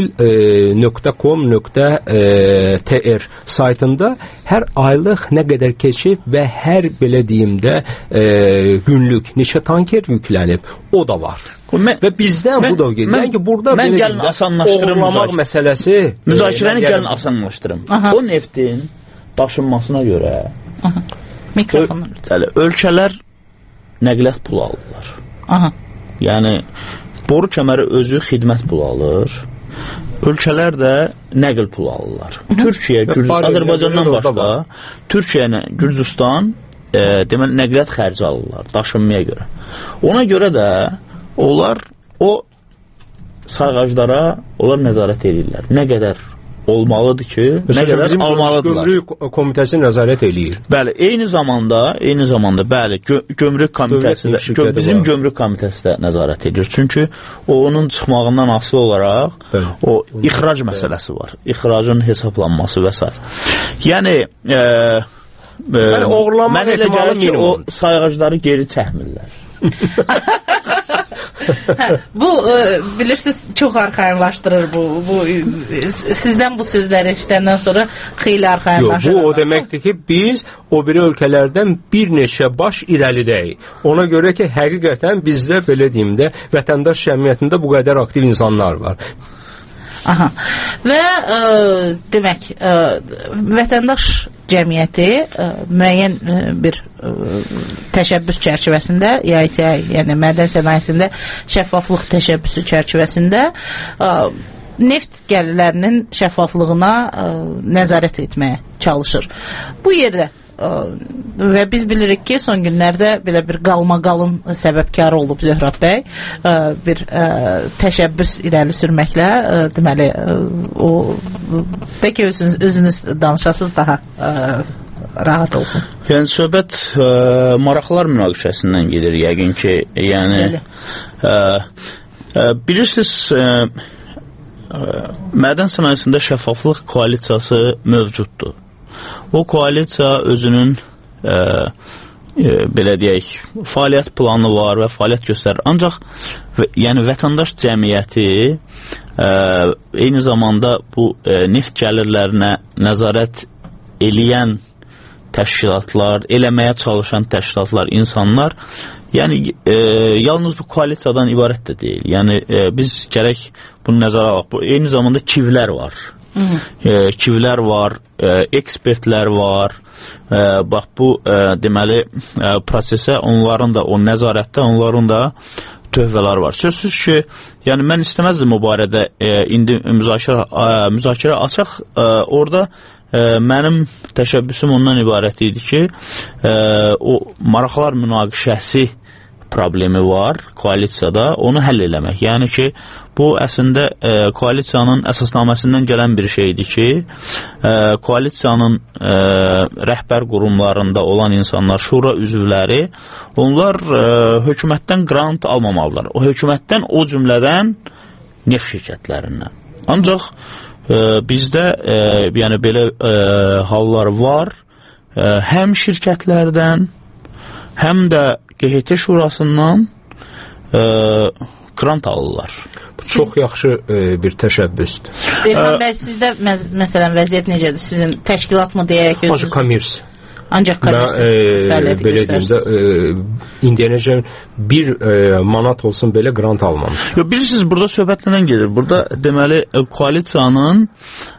S5: bil.com.tr saytında hər aylıq nə qədər keçib və hər, belə deyim də, günlük neçə tanker yüklənib, o da var. Və bizdən bu da gedir. Yəni ki, burada
S20: mən gəlin asanlaşdırım
S5: məsələsi.
S20: Müzakirəni gəlin asanlaşdırım. O neftin daşınmasına görə ölkələr nəqliyyat pulu alırlar. Yəni, boru kəməri özü xidmət pulu alır. ölkələr də nəql pulu alırlar. Türkiyə, Azərbaycandan başqa Türkiyə, Gürcüstan deməli nəqliyyat xərci alırlar daşınmaya görə. Ona görə də onlar o sayğaclara onlar nəzarət edirlər. Nə qədər olmalıdır ki, nə qədər almalıdırlar.
S5: Gömrük komitəsi nəzarət eləyir.
S20: Bəli, eyni zamanda bəli, gömrük komitəsi də, bizim gömrük komitəsi də nəzarət edir. Çünki onun çıxmağından asılı olaraq o ixrac məsələsi var. İxracın hesablanması və s. Yəni mən elə gəlir ki, o sayğacları geri çəkmirlər.
S1: Bu bilirsiniz çox arxayınlaşdırır bu sizdən bu sözləri eşidəndən sonra xeyli arxayınlaşır.
S5: Bu o deməkdir ki, biz o biri ölkələrdən bir neçə baş irəlidəyik. Ona görə ki, həqiqətən bizdə belə deyim də vətəndaş cəmiyyətində bu qədər aktiv insanlar var.
S1: Aha. Və demək vətəndaş cəmiyyəti müəyyən bir təşəbbüs çərçivəsində yəni mədən sənayesində şəffaflıq təşəbbüsü çərçivəsində neft gəlirlərinin şəffaflığına nəzarət etməyə çalışır. Bu yerdə və biz bilirik ki, son günlərdə belə bir qalmaqalın səbəbkarı olub Zöhrab bəy bir təşəbbüs irəli sürməklə deməli o bəlkə özünüz danışasınız daha rahat olsun.
S20: Yəni söhbət maraqlar münaqişəsindən gedir yəqin ki, yəni bilirsiniz mədən sənayesində şəffaflıq koalisiyası mövcuddur. O koalisiya özünün belə deyək, fəaliyyət planı var və fəaliyyət göstərir. Ancaq yəni vətəndaş cəmiyyəti eyni zamanda bu neft gəlirlərinə nəzarət eləyən təşkilatlar, eləməyə çalışan təşkilatlar, insanlar, yəni yalnız bu koalisiyadan ibarət də deyil. Yəni biz gərək bunu nəzərə alaq. Eyni zamanda kivlər var. Kivlər var, ekspertlər var. Bax bu deməli prosesə onların da o nəzarətdə onların da tövbələr var. Sözsüz ki, yəni mən istəməzdim o barədə indi müzakirə açaq. Orada mənim təşəbbüsüm ondan ibarət idi ki, o maraqlar münaqişəsi problemi var koalisiyada, onu həll eləmək. Yəni ki, bu əslində koalisiyanın əsasnaməsindən gələn bir şeydir ki, koalisiyanın rəhbər qurumlarında olan insanlar, şura üzvləri, onlar hökumətdən qrant almamalılar. O hökumətdən, o cümlədən neft şirkətlərindən. Ancaq bizdə yəni belə hallar var, həm şirkətlərdən, həm də QHT şurasından qrant alırlar.
S5: Bu çox yaxşı bir təşəbbüsdür.
S1: Elxan bəy, sizdə məsələn vəziyyət necədir? Sizin təşkilat mı deyək?
S5: Ancaq komers.
S1: Ancaq komers fəaliyyəti
S5: göstərsiniz. İndiyənəcə bir manat olsun belə qrant almamış.
S20: Bilirsiniz, burada söhbət nədən gedir? Burada deməli koalisiyanın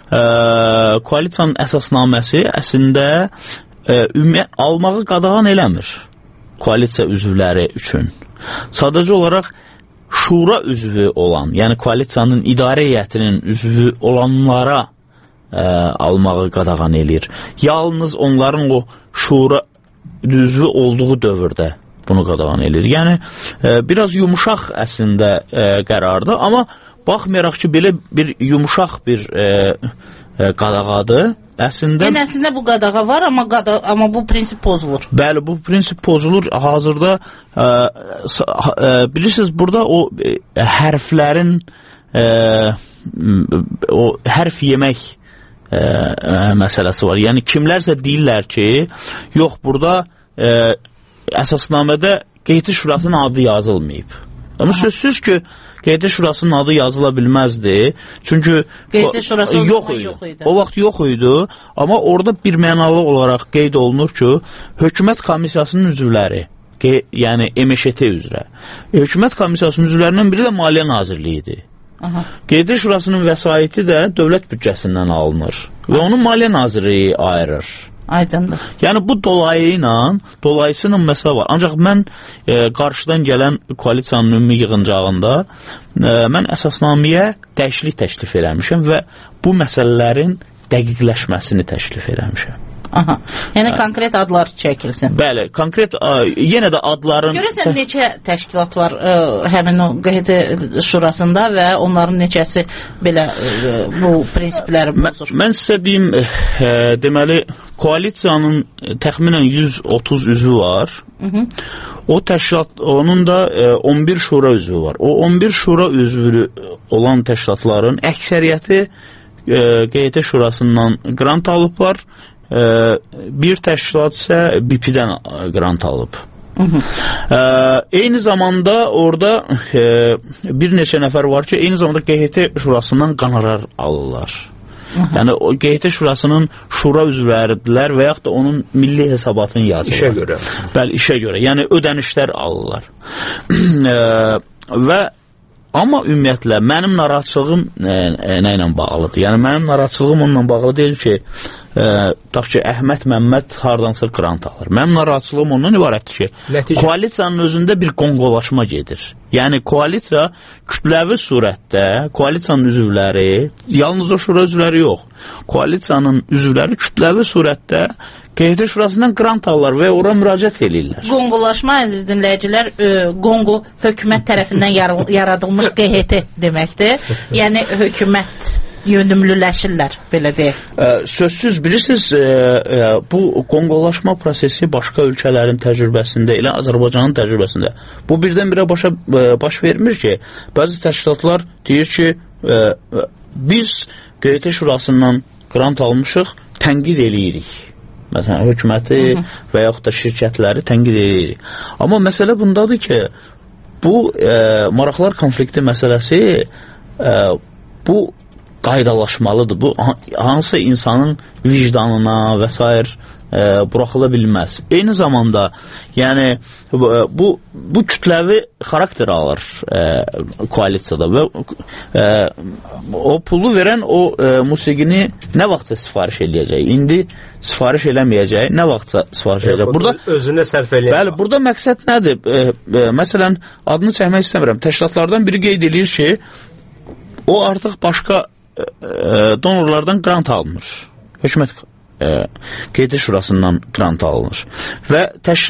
S20: əsasnaməsi əslində almağı qadağan eləmir koalisiya üzvləri üçün. Sadəcə olaraq şura üzvü olan, yəni koalisiyanın idarə heyətinin üzvü olanlara almağı qadağan eləyir. Yalnız onların o şura üzvü olduğu dövrdə bunu qadağan eləyir. Yəni biraz yumuşaq əslində qərardır, amma baxmayaraq ki, belə bir yumuşaq bir qadağadır.
S1: Əslində bu qadağa var, amma bu prinsip pozulur.
S20: Bəli, bu prinsip pozulur. Hazırda bilirsiniz, burada o hərflərin o hərf yemək məsələsi var. Yəni kimlərsə deyirlər ki, yox, burada əsasnamədə QHT şurasının adı yazılmayıb. Amma sözsüz ki, QHT şurasının adı yazıla bilməzdi. Çünki
S1: QHT şurası yox idi.
S20: O vaxt yox idi, amma orada bir mənalı olaraq qeyd olunur ki, hökumət komissiyasının üzvləri, yəni MŞT üzrə. Hökumət komissiyasının üzvlərindən biri də Maliyyə Nazirliyi idi. QHT şurasının vəsaiti də dövlət büdcəsindən alınır və onu Maliyyə Nazirliyi ayırır.
S1: Aydındır.
S20: Yəni bu dolayısıyla məsələ var. Ancaq mən qarşıdan gələn koalisiyanın ümumi yığıncağında mən əsasnaməyə dəyişiklik təklif eləmişəm və bu məsələlərin dəqiqləşməsini təklif eləmişəm.
S1: Aha. Yəni konkret adlar çəkilsin.
S20: Bəli, konkret yenə də adların...
S1: Görəsən neçə təşkilat var həmin o QHT şurasında və onların neçəsi belə bu prinsipləri bozur?
S20: Mən sizə deyim, deməli, koalisiyanın təxminən 130 üzvü var. O təşkilat, onun da 11 şura üzvü var. O 11 şura üzvü olan təşkilatların əksəriyyəti QHT şurasından qrant alıblar. Bir təşkilat isə BIP-dən qrant alıb. Eyni zamanda orada bir neçə nəfər var ki, eyni zamanda QHT şurasından qonorar alırlar. Yəni o QHT şurasının şura üzvləridirlər və yaxud da onun milli hesabatını yazırlar.
S5: İşə görə.
S20: Bəli, işə görə. Yəni ödənişlər alırlar. Və amma ümumiyyətlə mənim narahatçılığım nə ilə bağlıdır? Yəni mənim narahatçılığım onunla bağlı deyil ki, tutaq ki, Əhməd Məmməd hardansa qrant alır. Mənim narahatçılığım ondan ibarətdir ki, koalisiyanın özündə bir qonqolaşma gedir. Yəni koalisiya kütləvi surətdə, koalisiyanın üzvləri, yalnız o şura üzvləri yox, koalisiyanın üzvləri kütləvi surətdə QHT şurasından qrant alırlar və ora müraciət edirlər.
S1: Qonqolaşma, əziz dinləyicilər, Qonqo hökumət tərəfindən yaradılmış QHT deməkdir. Yəni hökumət yönümlüləşirlər, belə deyək.
S20: Sözsüz bilirsiniz, bu qonqolaşma prosesi başqa ölkələrin təcrübəsində, elə Azərbaycanın təcrübəsində bu birdən-birə baş vermir ki, bəzi təşkilatlar deyir ki, biz QHT şurasından qrant almışıq, tənqid eləyirik. Məsələn, hökuməti və yaxud da şirkətləri tənqid edirik. Amma məsələ bundadır ki, bu maraqlar konflikti məsələsi bu qaydalaşmalıdır. Bu hansı insanın vicdanına və s. buraxıla bilməz. Eyni zamanda yəni bu kütləvi xarakter alır koalisiyada və o pulu verən o musiqini nə vaxtsa sifariş eləyəcək? İndi sifariş eləməyəcək, nə vaxtsa sifariş eləyəcək? Burada
S5: özünə sərf eləyəcək.
S20: Bəli, burada məqsəd nədir? Məsələn, adını çəkmək istəmirəm. Təşkilatlardan biri qeyd edir ki, o artıq başqa donorlardan qrant alınır. Hökumət QHT şurasından qrant alınır. Və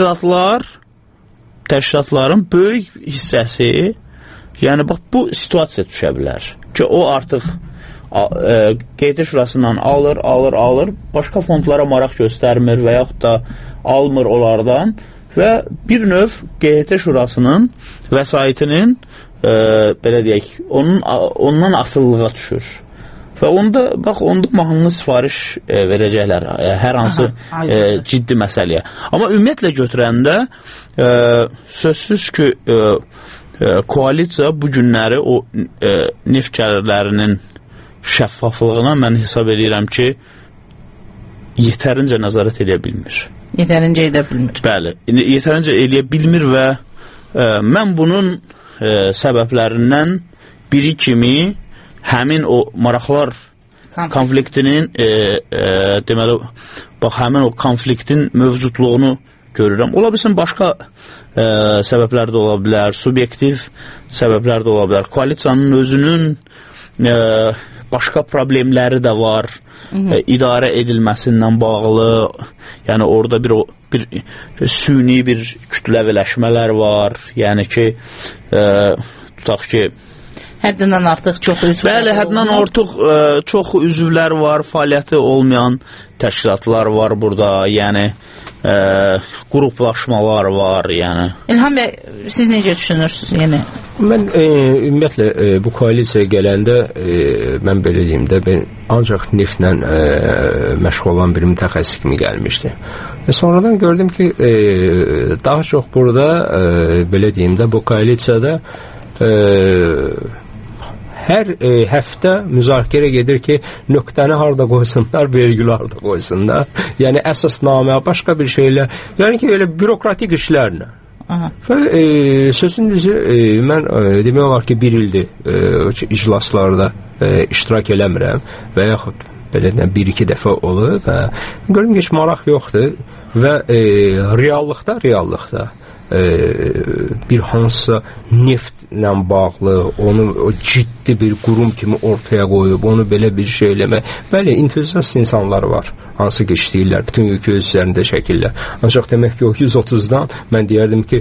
S20: təşkilatların böyük hissəsi, yəni bax bu situasiya düşə bilər ki, o artıq QHT şurasından alır, başqa fondlara maraq göstərmir və yaxud da almır onlardan və bir növ QHT şurasının vəsaitinin belə deyək, ondan asılılığa düşür. Və onda mahnını sifariş verəcəklər hər hansı ciddi məsələyə. Amma ümumiyyətlə götürəndə sözsüz ki, koalisiya bu günləri o neft gəlirlərinin şəffaflığına mən hesab edirəm ki, yetərincə nəzarət edə bilmir.
S1: Yetərincə edə bilmir.
S20: Bəli, yetərincə edə bilmir və mən bunun səbəblərindən biri kimi həmin o maraqlar konfliktinin deməli, bax, həmin o konfliktin mövcudluğunu görürəm. Ola bilsin, başqa səbəblər də ola bilər, subyektiv səbəblər də ola bilər. Koalisiyanın özünün başqa problemləri də var, idarə edilməsindən bağlı, yəni orada bir süni bir kütləviləşmələr var, yəni ki, tutaq ki,
S1: həddindən artıq çox üzvlər.
S20: Bəli, həddindən artıq çox üzvlər var, fəaliyyəti olmayan təşkilatlar var burada, yəni qruplaşmalar var, yəni.
S1: İlham bəy, siz necə düşünürsünüz? Yəni
S5: mən ümumiyyətlə bu koalisiya gələndə mən belə deyim də, ben ancaq neftlə məşğul olan bir mütəxəssis kimi gəlmişdi. Və sonradan gördüm ki, daha çox burada belə deyim də, bu koalisiyada hər həftə müzakirə gedir ki, nöqtəni harda qoysunlar, vergülü harda qoysunlar. Yəni əsasnamə, başqa bir şeylər, yəni ki, elə bürokratik işlərlə. Və sözün düzü, mən demək olar ki, bir ildir iclaslarda iştirak eləmirəm və yaxud belə 1-2 dəfə olub və görürəm ki, heç maraq yoxdur və reallıqda bir hansısa neftlə bağlı, onu o ciddi bir qurum kimi ortaya qoyub, onu belə bir şey eləmək. Bəli, entuziast insanlar var, hansı ki işləyirlər, bütün yükü öz üzərində çəkirlər. Ancaq demək ki, o 130-dan mən deyərdim ki,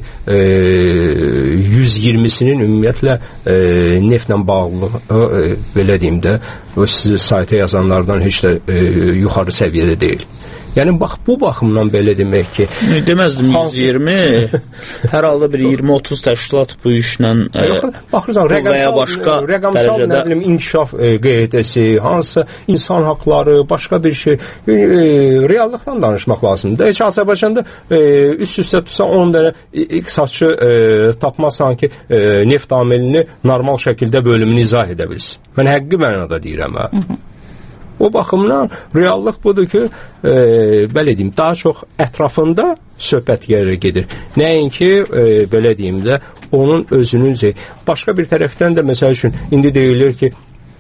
S5: 120-sinin ümumiyyətlə neftlə bağlı, belə deyim də, o sizi sayta yazanlardan heç də yuxarı səviyyədə deyil. Yəni, bax, bu baxımdan belə demək ki...
S20: Deməzdim 120, hər halda bir 20-30 təşkilat bu işlə və ya başqa
S5: rəqəmsal, nə bilim, inkişaf qeydəsi, hansısa insan haqları, başqa bir şey, reallıqdan danışmaq lazımdır. Heç Azərbaycanda üst-üstə tutsa 10 dənə iqtisadçı tapmasan ki, neft amilini normal şəkildə bölümünü izah edə bilsin. Mən həqiqi mənada deyirəm, O baxımdan reallıq budur ki, belə deyim, daha çox ətrafında söhbət gedir. Nəinki, belə deyim də, onun özünün başqa bir tərəfdən də, məsəl üçün, indi deyilir ki,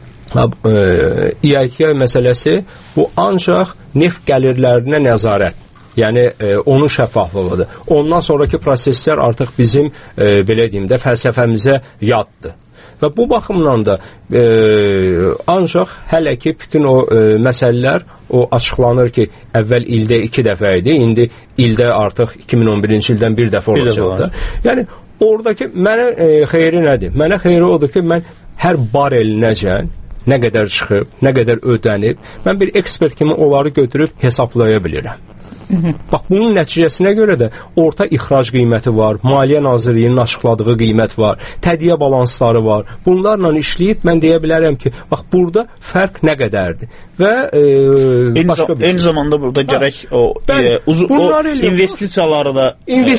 S5: EITI məsələsi bu ancaq neft gəlirlərinə nəzarət. Yəni, onun şəffaflığıdır. Ondan sonraki proseslər artıq bizim, belə deyim də, fəlsəfəmizə yaddır. Və bu baxımdan da ancaq hələ ki bütün o məsələlər o açıqlanır ki, əvvəl ildə 2 dəfə idi, indi ildə artıq 2011-ci ildən 1 dəfə olacaqdır. Yəni, oradakı mənə xeyri nədir? Mənə xeyri odur ki, mən hər barelinəcən nə qədər çıxıb, nə qədər ödənib, mən bir ekspert kimi onları götürüb hesablaya bilirəm. Bax, bunun nəticəsinə görə də orta ixrac qiyməti var, Maliyyə Nazirliyinin açıqladığı qiymət var, tədiyyə balansları var. Bunlarla işləyib mən deyə bilərəm ki, bax, burada fərq nə qədərdir və başqa bir şey.
S20: Eyni zamanda burada gərək o investisiyaları da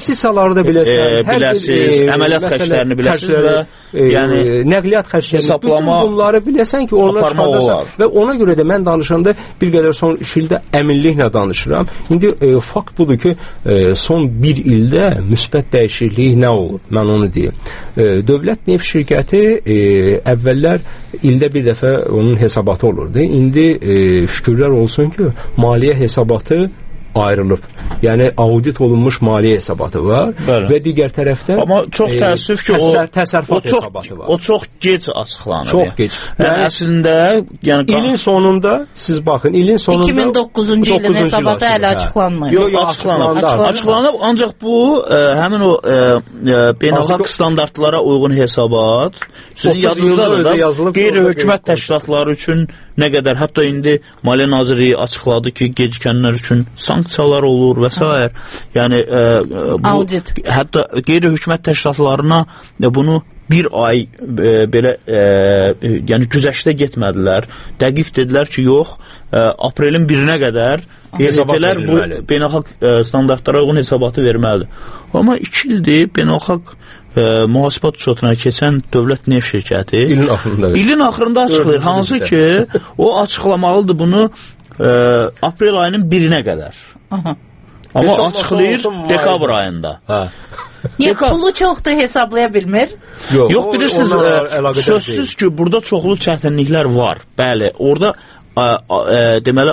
S20: biləsiniz, əməliyyat xərclərini biləsiniz və
S5: nəqliyyat xərclərini, bütün bunları biləsən ki, ona çıxardasan və ona görə də mən danışanda bir qədər son 3 ildə əminliklə danışıram. İndi fakt budur ki, son 1 ildə müsbət dəyişiklik nə olub? Mən onu deyim. Dövlət neft şirkəti əvvəllər ildə bir dəfə onun hesabatı olurdu. İndi şükürlər olsun ki, maliyyə hesabatı ayrılıb. Yəni, audit olunmuş maliyyə hesabatı var və digər tərəfdən
S20: amma çox təəssüf ki,
S5: təsərrüfat hesabatı var.
S20: O çox gec açıqlanır.
S5: Çox gec.
S20: Əslində,
S5: ilin sonunda, siz baxın, ilin sonunda
S1: 2009-cu ilin hesabatı hələ açıqlanmır.
S20: Yox, açıqlanıb, ancaq bu, həmin o beynəlxalq standartlara uyğun hesabat, sizin yadınızdadır da, qeyri-hökumət təşkilatları üçün nə qədər, hətta indi Maliyyə Nazirliyi açıqladı ki, gecikənlər üçün sanksiyalar olur və s. Yəni, hətta qeyri-hökumət təşkilatlarına bunu bir ay belə yəni güzəştə getmədilər. Dəqiq dedilər ki, yox, aprelin 1-nə qədər EST-lər bu beynəlxalq standartlara uyğun hesabatı verməlidir. Amma 2 ildir beynəlxalq mühasibat şotuna keçən dövlət neft şirkəti ilin axırında açıqlayır. Hansı ki, o açıqlamalıdır bunu aprel ayının 1-nə qədər. Amma açıqlayır dekabr ayında.
S1: Pulu çoxdur, hesablaya bilmir.
S20: Yox, bilirsiniz, sözsüz ki, burada çoxlu çətinliklər var. Bəli, orada deməli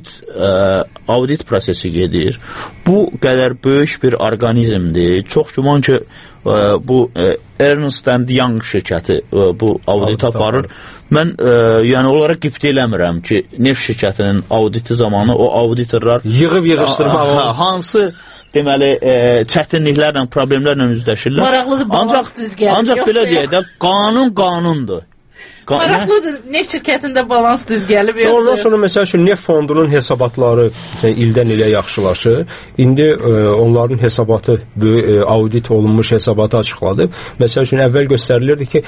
S20: audit prosesi gedir. Bu qədər böyük bir orqanizmdir. Çox güman ki, bu Ernst & Young şirkəti bu audit aparır. Mən yəni onlara qibtə eləmirəm ki, neft şirkətinin auditi zamanı o auditorlar
S5: yığıb-yığışdırmaq
S20: hansı deməli çətinliklərlə, problemlərlə üzləşirlər.
S1: Maraqlıdır, balans düz gəlir.
S20: Ancaq belə deyək də, qanundur.
S1: Maraqlıdır, neft şirkətində balans düz gəlib.
S5: Ondan sonra, məsəl üçün, neft fondunun hesabatları ildən ilə yaxşılaşır. İndi onların hesabatı, audit olunmuş hesabatı açıqladıb. Məsəl üçün, əvvəl göstərilirdi ki,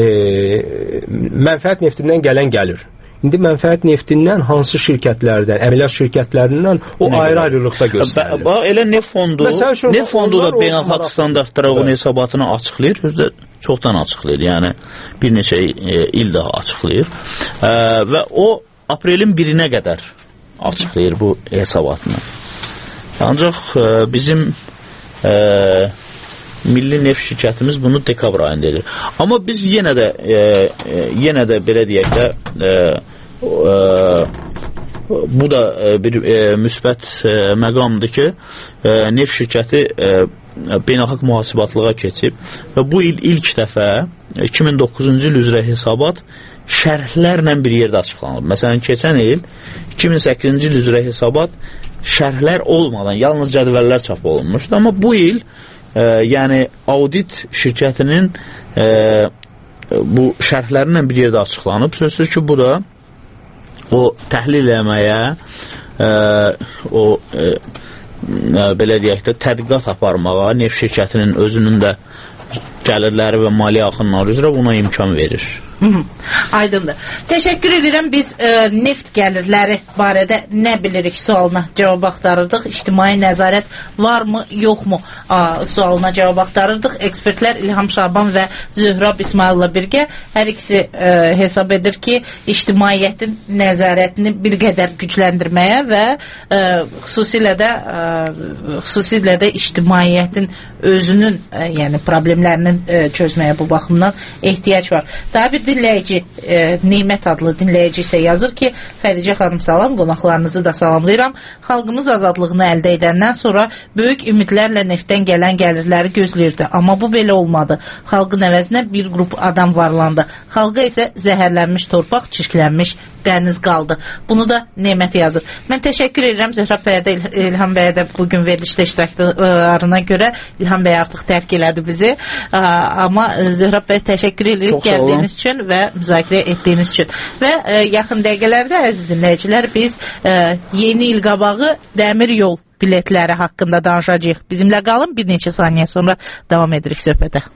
S5: mənfəət neftindən gələn gəlir. İndi mənfəət neftindən hansı şirkətlərdən, əməliyyat şirkətlərindən o ayrı-ayrılıqda göstərilir.
S20: Elə neft fondu da beynəlxalq standartlara uyğun hesabatını açıqlayır, özü də çoxdan açıqlayır, yəni bir neçə il daha açıqlayır və o aprelin 1-nə qədər açıqlayır bu hesabatını. Ancaq bizim milli neft şirkətimiz bunu dekabr ayında edir. Amma biz yenə də belə deyək də bu da bir müsbət məqamdır ki, neft şirkəti beynəlxalq mühasibatlığa keçib və bu il ilk dəfə 2009-cu il üzrə hesabat şərhlərlə bir yerdə açıqlanıb. Məsələn, keçən il 2008-ci il üzrə hesabat şərhlər olmadan yalnız cədvəllər çap olunmuşdu, amma bu il yəni audit şirkətinin bu şərhlərlə bir yerdə açıqlanıb. Sözsüz ki, bu da o təhlil eləməyə, belə deyək də, tədqiqat aparmağa, neft şirkətinin özünün də gəlirləri və maliyyə axınları üzrə buna imkan verir.
S1: Aydındır. Təşəkkür edirəm. Biz neft gəlirləri barədə nə bilirik sualına cavab axtarırdıq. İctimai nəzarət varmı, yoxmu sualına cavab axtarırdıq. Ekspertlər İlham Şaban və Zöhrab İsmayıl'la birgə hər ikisi hesab edir ki, ictimaiyyətin nəzarətini bir qədər gücləndirməyə və xüsusilə də ictimaiyyətin özünün yəni problemlərinin çözməyə bu baxımdan ehtiyac var. Daha bir dinləyici, Neymət adlı dinləyici isə yazır ki, Xədicə xanım salam, qonaqlarınızı da salamlayıram. Xalqımız azadlığını əldə edəndən sonra böyük ümidlərlə neftdən gələn gəlirləri gözləyirdi. Amma bu belə olmadı. Xalqın əvəzinə bir qrup adam varlandı. Xalqa isə zəhərlənmiş torpaq, çirklənmiş dəniz qaldı. Bunu da Neymət yazır. Mən təşəkkür edirəm Zöhrab bəyə də, İlham bəyə də bugün verilişdə iştiraklarına görə. İlham bəy artıq tərk elədi bizi. Amma Zöhrab bəyə təşəkkür edirik gəldiyiniz üçün və müzakirə etdiyiniz üçün. Və yaxın dəqiqələrdə əziz dinləyicilər biz yeni il qabağı dəmir yol biletləri haqqında danışacağıq. Bizimlə qalın, bir neçə saniyə sonra davam edirik söhbətə.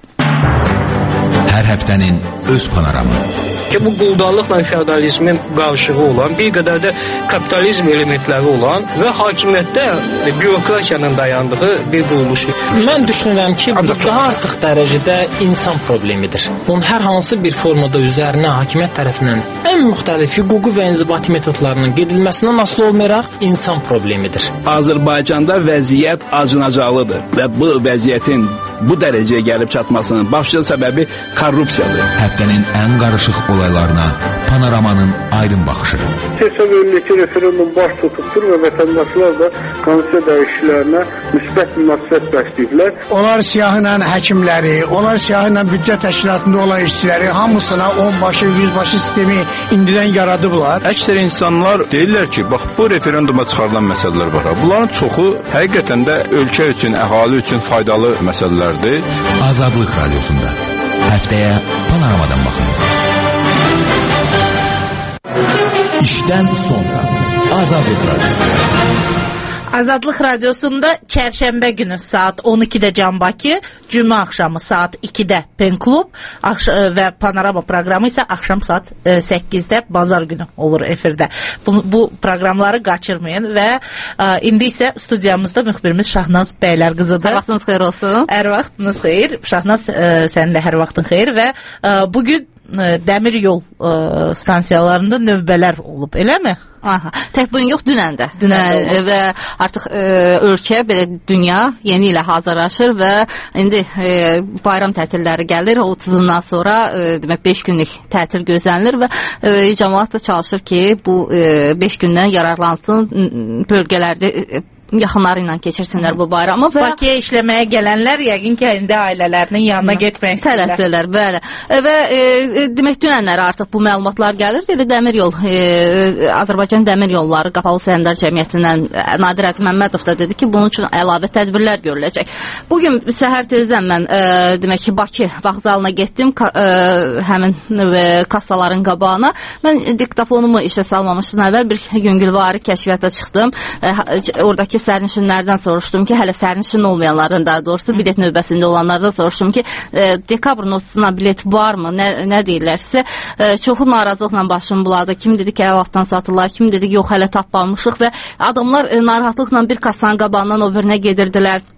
S4: Hər həftənin öz panoramı.
S5: Ki bu quldarlıqla feodalizmin qarşılığı olan, bir qədər də kapitalizm elementləri olan və hakimiyyətdə bürokratiyanın dayandığı bir quruluşdur.
S21: Mən düşünürəm ki, bu daha artıq dərəcədə insan problemidir. Bunun hər hansı bir formada üzərinə hakimiyyət tərəfindən ən müxtəlif hüquqi və inzibati metodlarının gedilməsindən asılı olmayaraq insan problemidir.
S22: Azərbaycanda vəziyyət acınacaqlıdır və bu vəziyyətin bu dərəcəyə gəlib çatmasının başlıca səbəbi korrupsiyadır.
S4: Həftənin ən qarışıq olaylarına Panoramanın aydın baxışı.
S23: Hesab edilir ki, referendum baş tutubdur və vətəndaşlar da konstitusiya dəyişikliklərinə müsbət münasibət bəsləyirlər.
S11: Onlar siyahıyla həkimləri, onlar siyahıyla büdcə təşkilatında olan işçiləri hamısına onbaşı, yüzbaşı sistemi indidən yaradıblar.
S7: Əksər insanlar deyirlər ki, bax bu referenduma çıxarılan məsələlər var. Bunların çoxu həqiqətən də ölkə üçün, əhali üçün faydalı məsələlərdir.
S4: Azadlıq Radiosunda həftəyə Panoramadan baxın. İşdən sonra Azadlıq Radiosunda.
S1: Azadlıq Radiosunda çərşənbə günü saat 12-də Can Bakı, cümə axşamı saat 2-də Pen Klub və Panorama proqramı isə axşam saat 8-də bazar günü olur efirdə. Bu proqramları qaçırmayın və indi isə studiyamızda müxbirimiz Şahnaz Bəylər qızıdır.
S24: Hər vaxtınız xeyir olsun.
S1: Hər vaxtınız xeyir. Şahnaz, sənin də hər vaxtın xeyir və bugün dəmir yol stansiyalarında növbələr olub, eləmi?
S24: Aha, tək bugün yox, dünən də. Və artıq ölkə, belə dünya yeni ilə hazırlaşır və indi bayram tətilləri gəlir. 30-undan sonra demək 5 günlük tətil gözlənilir və cəmaət də çalışır ki, bu 5 gündən yararlansın, bölgələrdə yaxınları ilə keçirsinlər bu bayramı.
S1: Bakıya işləməyə gələnlər yəqin ki, indi ailələrinin yanına getmək
S24: istəyirlər. Bəli. Və demək dünənləri artıq bu məlumatlar gəlir. Dedi Dəmir Yol, Azərbaycan Dəmir Yolları Qapalı Səhmdar Cəmiyyətindən Nadir Əzi Məmmədov da dedi ki, bunun üçün əlavə tədbirlər görüləcək. Bugün səhər tezdən mən demək ki, Bakı vağzalına getdim, həmin kassaların qabağına. Mən diktafonumu işə salmamışdım əvvəl, bir yüngülvari kəşfiyyata çıxdım. Oradakı sərnişinlərdən soruşdum ki, hələ sərnişin olmayanlardan, daha doğrusu bilet növbəsində olanlardan soruşdum ki, dekabrın 30-una bilet varmı, nə deyirlər sizə? Çoxu narazılıqla başım buladı. Kim dedi ki, əvvəldən satırlar, kim dedi ki, yox, hələ tapmamışıq və adamlar narahatlıqla bir kassanın qabağından o birinə gedirdilər.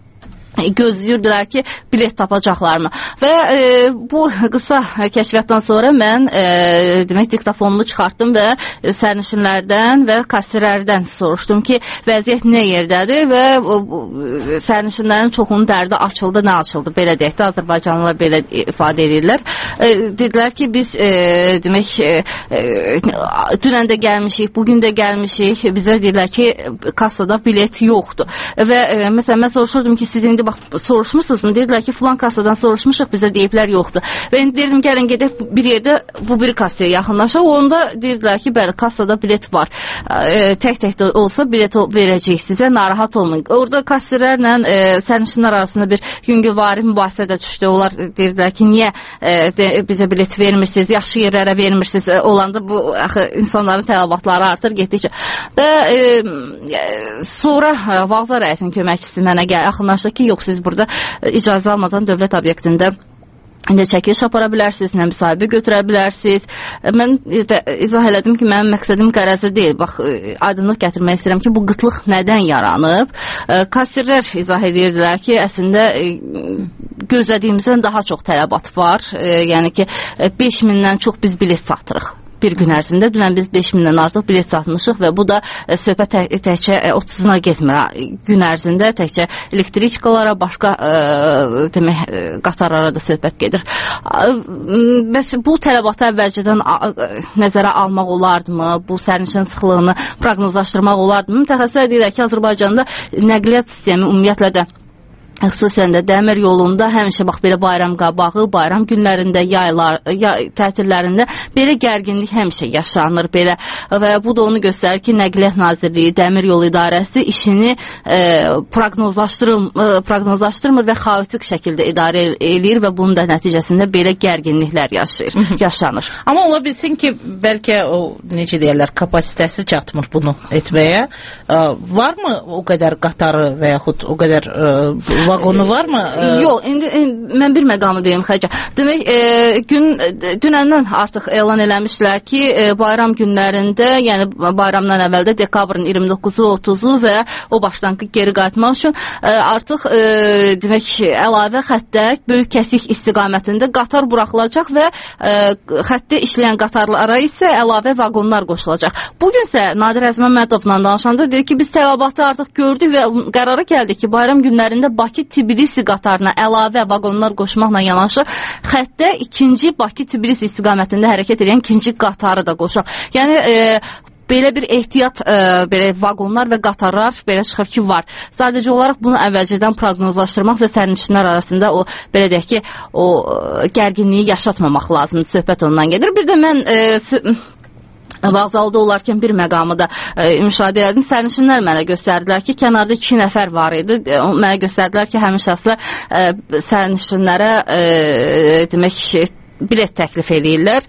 S24: gözləyirdilər ki, bilet tapacaqlarmı. Və bu qısa kəşfiyyatdan sonra mən demək diktafonumu çıxartdım və sərnişinlərdən və kassirlərdən soruşdum ki, vəziyyət nə yerdədir və sərnişinlərin çoxunun dərdi açıldı, nə açıldı, belə deyək də, Azərbaycanlılar belə ifadə edirlər. Dedilər ki, biz demək dünən də gəlmişik, bugün də gəlmişik, bizə deyirlər ki, kassada bilet yoxdur. Və məsələn, mən soruşurdum ki, siz indi soruşmuşsunuz mu? Dedilər ki, filan kassadan soruşmuşuq, bizə deyiblər yoxdur. Və indi deyirdim, gəlin gedək bir yerdə bu bir kassaya yaxınlaşaq. Onda deyirlər ki, bəli, kassada bilet var. Tək-tək də olsa bilet verəcək sizə, narahat olmayın. Orada kassirlərlə sərnişinlər arasında bir yüngülvari mübahisə də düşdü. Onlar deyirlər ki, niyə bizə bilet vermirsiniz, yaxşı yerlərə vermirsiniz. Olanda bu insanların tələbatları artır getdikcə. Və sonra Vağza rəisinin köməkçisi mənə yaxınlaşdı ki, yox, siz burada icazə almadan dövlət obyektində nə çəkiliş apara bilərsiniz, nə müsahibə götürə bilərsiniz. Mən izah elədim ki, mənim məqsədim qərəzi deyil. Bax, aydınlıq gətirmək istəyirəm ki, bu qıtlıq nədən yaranıb? Kassirlər izah edirdilər ki, əslində gözlədiyimizdən daha çox tələbat var. Yəni ki, 5000-dən çox biz bilet satırıq. Bir gün ərzində dünən biz 5000-dən artıq bilet satmışıq və bu da söhbət təkcə 30-una getmir. Gün ərzində təkcə elektrikalara, başqa demək qatarlara da söhbət gedir. Bəs bu tələbatı əvvəlcədən nəzərə almaq olardımı? Bu sərnişin sıxlığını proqnozlaşdırmaq olardımı? Mütəxəssislər deyirlər ki, Azərbaycanda nəqliyyat sistemi ümumiyyətlə də xüsusən də dəmir yolunda həmişə bax belə bayram qabağı, bayram günlərində, tətillərində belə gərginlik həmişə yaşanır belə və bu da onu göstərir ki, Nəqliyyat Nazirliyi, Dəmir Yolu İdarəsi işini proqnozlaşdırmır və xaotik şəkildə idarə eləyir və bunun da nəticəsində belə gərginliklər yaşanır.
S1: Amma ola bilsin ki, bəlkə o necə deyirlər, kapasitəsi çatmır bunu etməyə. Varmı o qədər qatarı və yaxud o qədər vaqonu varmı?
S24: Yox, indi mən bir məqamı deyim xərcə. Demək, dünəndən artıq elan eləmişlər ki, bayram günlərində, yəni bayramdan əvvəldə dekabrın 29-u, 30-u və o başdan geri qayıtmaq üçün artıq demək, əlavə xəttdə böyük kəsik istiqamətində qatar buraxılacaq və xəttdə işləyən qatarlara isə əlavə vaqonlar qoşulacaq. Bugünsə Nadir Əzməmmədovla danışanda dedi ki, biz tələbatı artıq gördük və qərara gəldik ki, bayram günlərində Bakı-Tbilisi qatarına əlavə vaqonlar qoşmaqla yanaşı xəttdə ikinci Bakı-Tbilisi istiqamətində hərəkət edən ikinci qatarı da qoşaq. Yəni belə bir ehtiyat belə vaqonlar və qatarlar belə çıxır ki, var. Sadəcə olaraq bunu əvvəlcədən proqnozlaşdırmaq və sərnişinlər arasında o belə deyək ki, o gərginliyi yaşatmamaq lazımdır. Söhbət ondan gedir. Bir də mən Vağzalıda olarkən bir məqamı da müşahidə elədim. Sərnişinlər mənə göstərdilər ki, kənarda 2 nəfər var idi. Mənə göstərdilər ki, həmin şəxslər sərnişinlərə demək bilet təklif edirlər.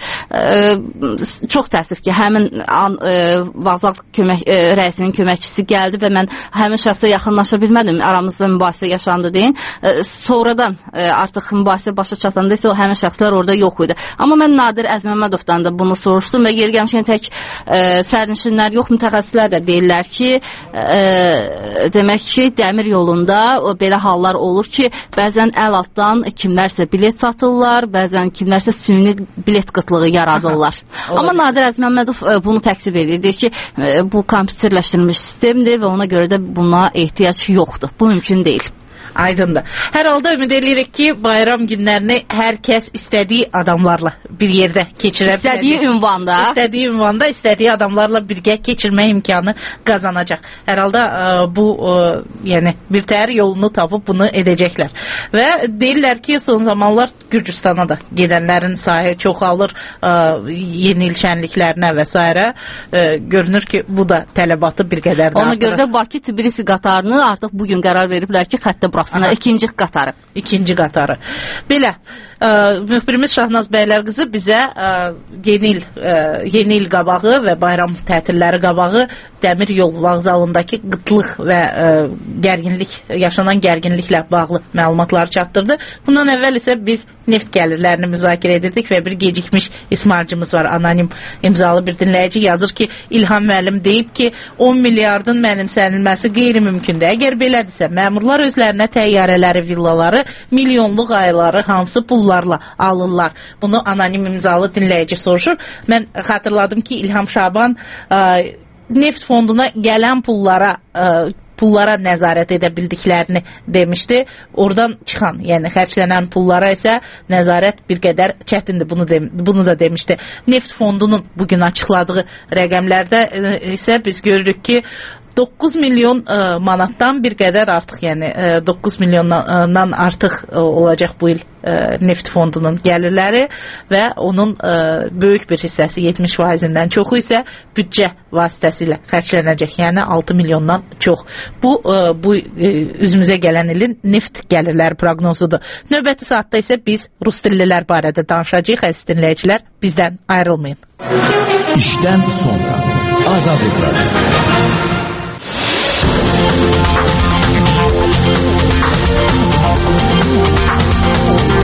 S24: Çox təəssüf ki, həmin an Vağzal rəisinin köməkçisi gəldi və mən həmin şəxsə yaxınlaşa bilmədim. Aramızda mübahisə yaşandı deyin. Sonradan artıq mübahisə başa çatanda isə o həmin şəxslər orada yox idi. Amma mən Nadir Əzməmmədovdan da bunu soruşdum və yeri gəlmişkən tək sərnişinlər yox, mütəxəssislər də deyirlər ki, demək ki, dəmir yolunda belə hallar olur ki, bəzən əl altdan kimlərsə bilet satırlar, bəzən kimlər süni bilet qıtlığı yaradırlar. Amma Nadir Əzməmmədov bunu təksib edir ki, bu kompüterləşdirilmiş sistemdir və ona görə də buna ehtiyac yoxdur. Bu mümkün deyil.
S1: Aydındır. Hər halda ümid edirik ki, bayram günlərini hər kəs istədiyi adamlarla bir yerdə keçirə biləcək. İstədiyi ünvanda, istədiyi adamlarla birgə keçirmək imkanı qazanacaq. Hər halda bu, yəni birtəhər yolunu tapıb bunu edəcəklər. Və deyirlər ki, son zamanlar Gürcüstana da gedənlərin sayı çoxalır, yeni il şənliklərinə və s. Görünür ki, bu da tələbatı bir qədər də
S24: artırır. Ona görə də Bakı-Tbilisi qatarını artıq bugün qərar veriblər ki, xəttə buraxsınlar. İkinci qatarı. Belə, müxbirimiz Şahnaz Bəylərqızı bizə yeni il qabağı və bayram tətilləri qabağı dəmir yol vağzalındakı qıtlıq və yaşanan gərginliklə bağlı məlumatları çatdırdı. Bundan əvvəl isə biz
S1: neft gəlirlərini müzakirə edirdik və bir gecikmiş ismarcımız var. Anonim imzalı bir dinləyici yazır ki, İlham müəllim deyib ki, 10 milyardın mənimsənilməsi qeyri-mümkündür. Əgər belədirsə, məmurlar özlərinə təyyarələri, villaları, milyonluq ayları hansı pullarla alırlar? Bunu anonim imzalı dinləyici soruşur. Mən xatırladım ki, İlham Şaban neft fonduna gələn pullara nəzarət edə bildiklərini demişdi. Oradan çıxan, yəni xərclənən pullara isə nəzarət bir qədər çətindir. Bunu da demişdi. Neft fondunun bugün açıqladığı rəqəmlərdə isə biz görürük ki, 9 milyon manatdan bir qədər artıq, yəni 9 milyondan artıq olacaq bu il neft fondunun gəlirləri və onun böyük bir hissəsi 70%-dən çoxu isə büdcə vasitəsilə xərclənəcək, yəni 6 milyondan çox. Bu üzümüzə gələn ilin neft gəlirləri proqnozudur. Növbəti saatda isə biz rus dillilər barədə danışacağıq. Əziz dinləyicilər, bizdən ayrılmayın.
S4: İşdən sonra Azadlıq Radyosu.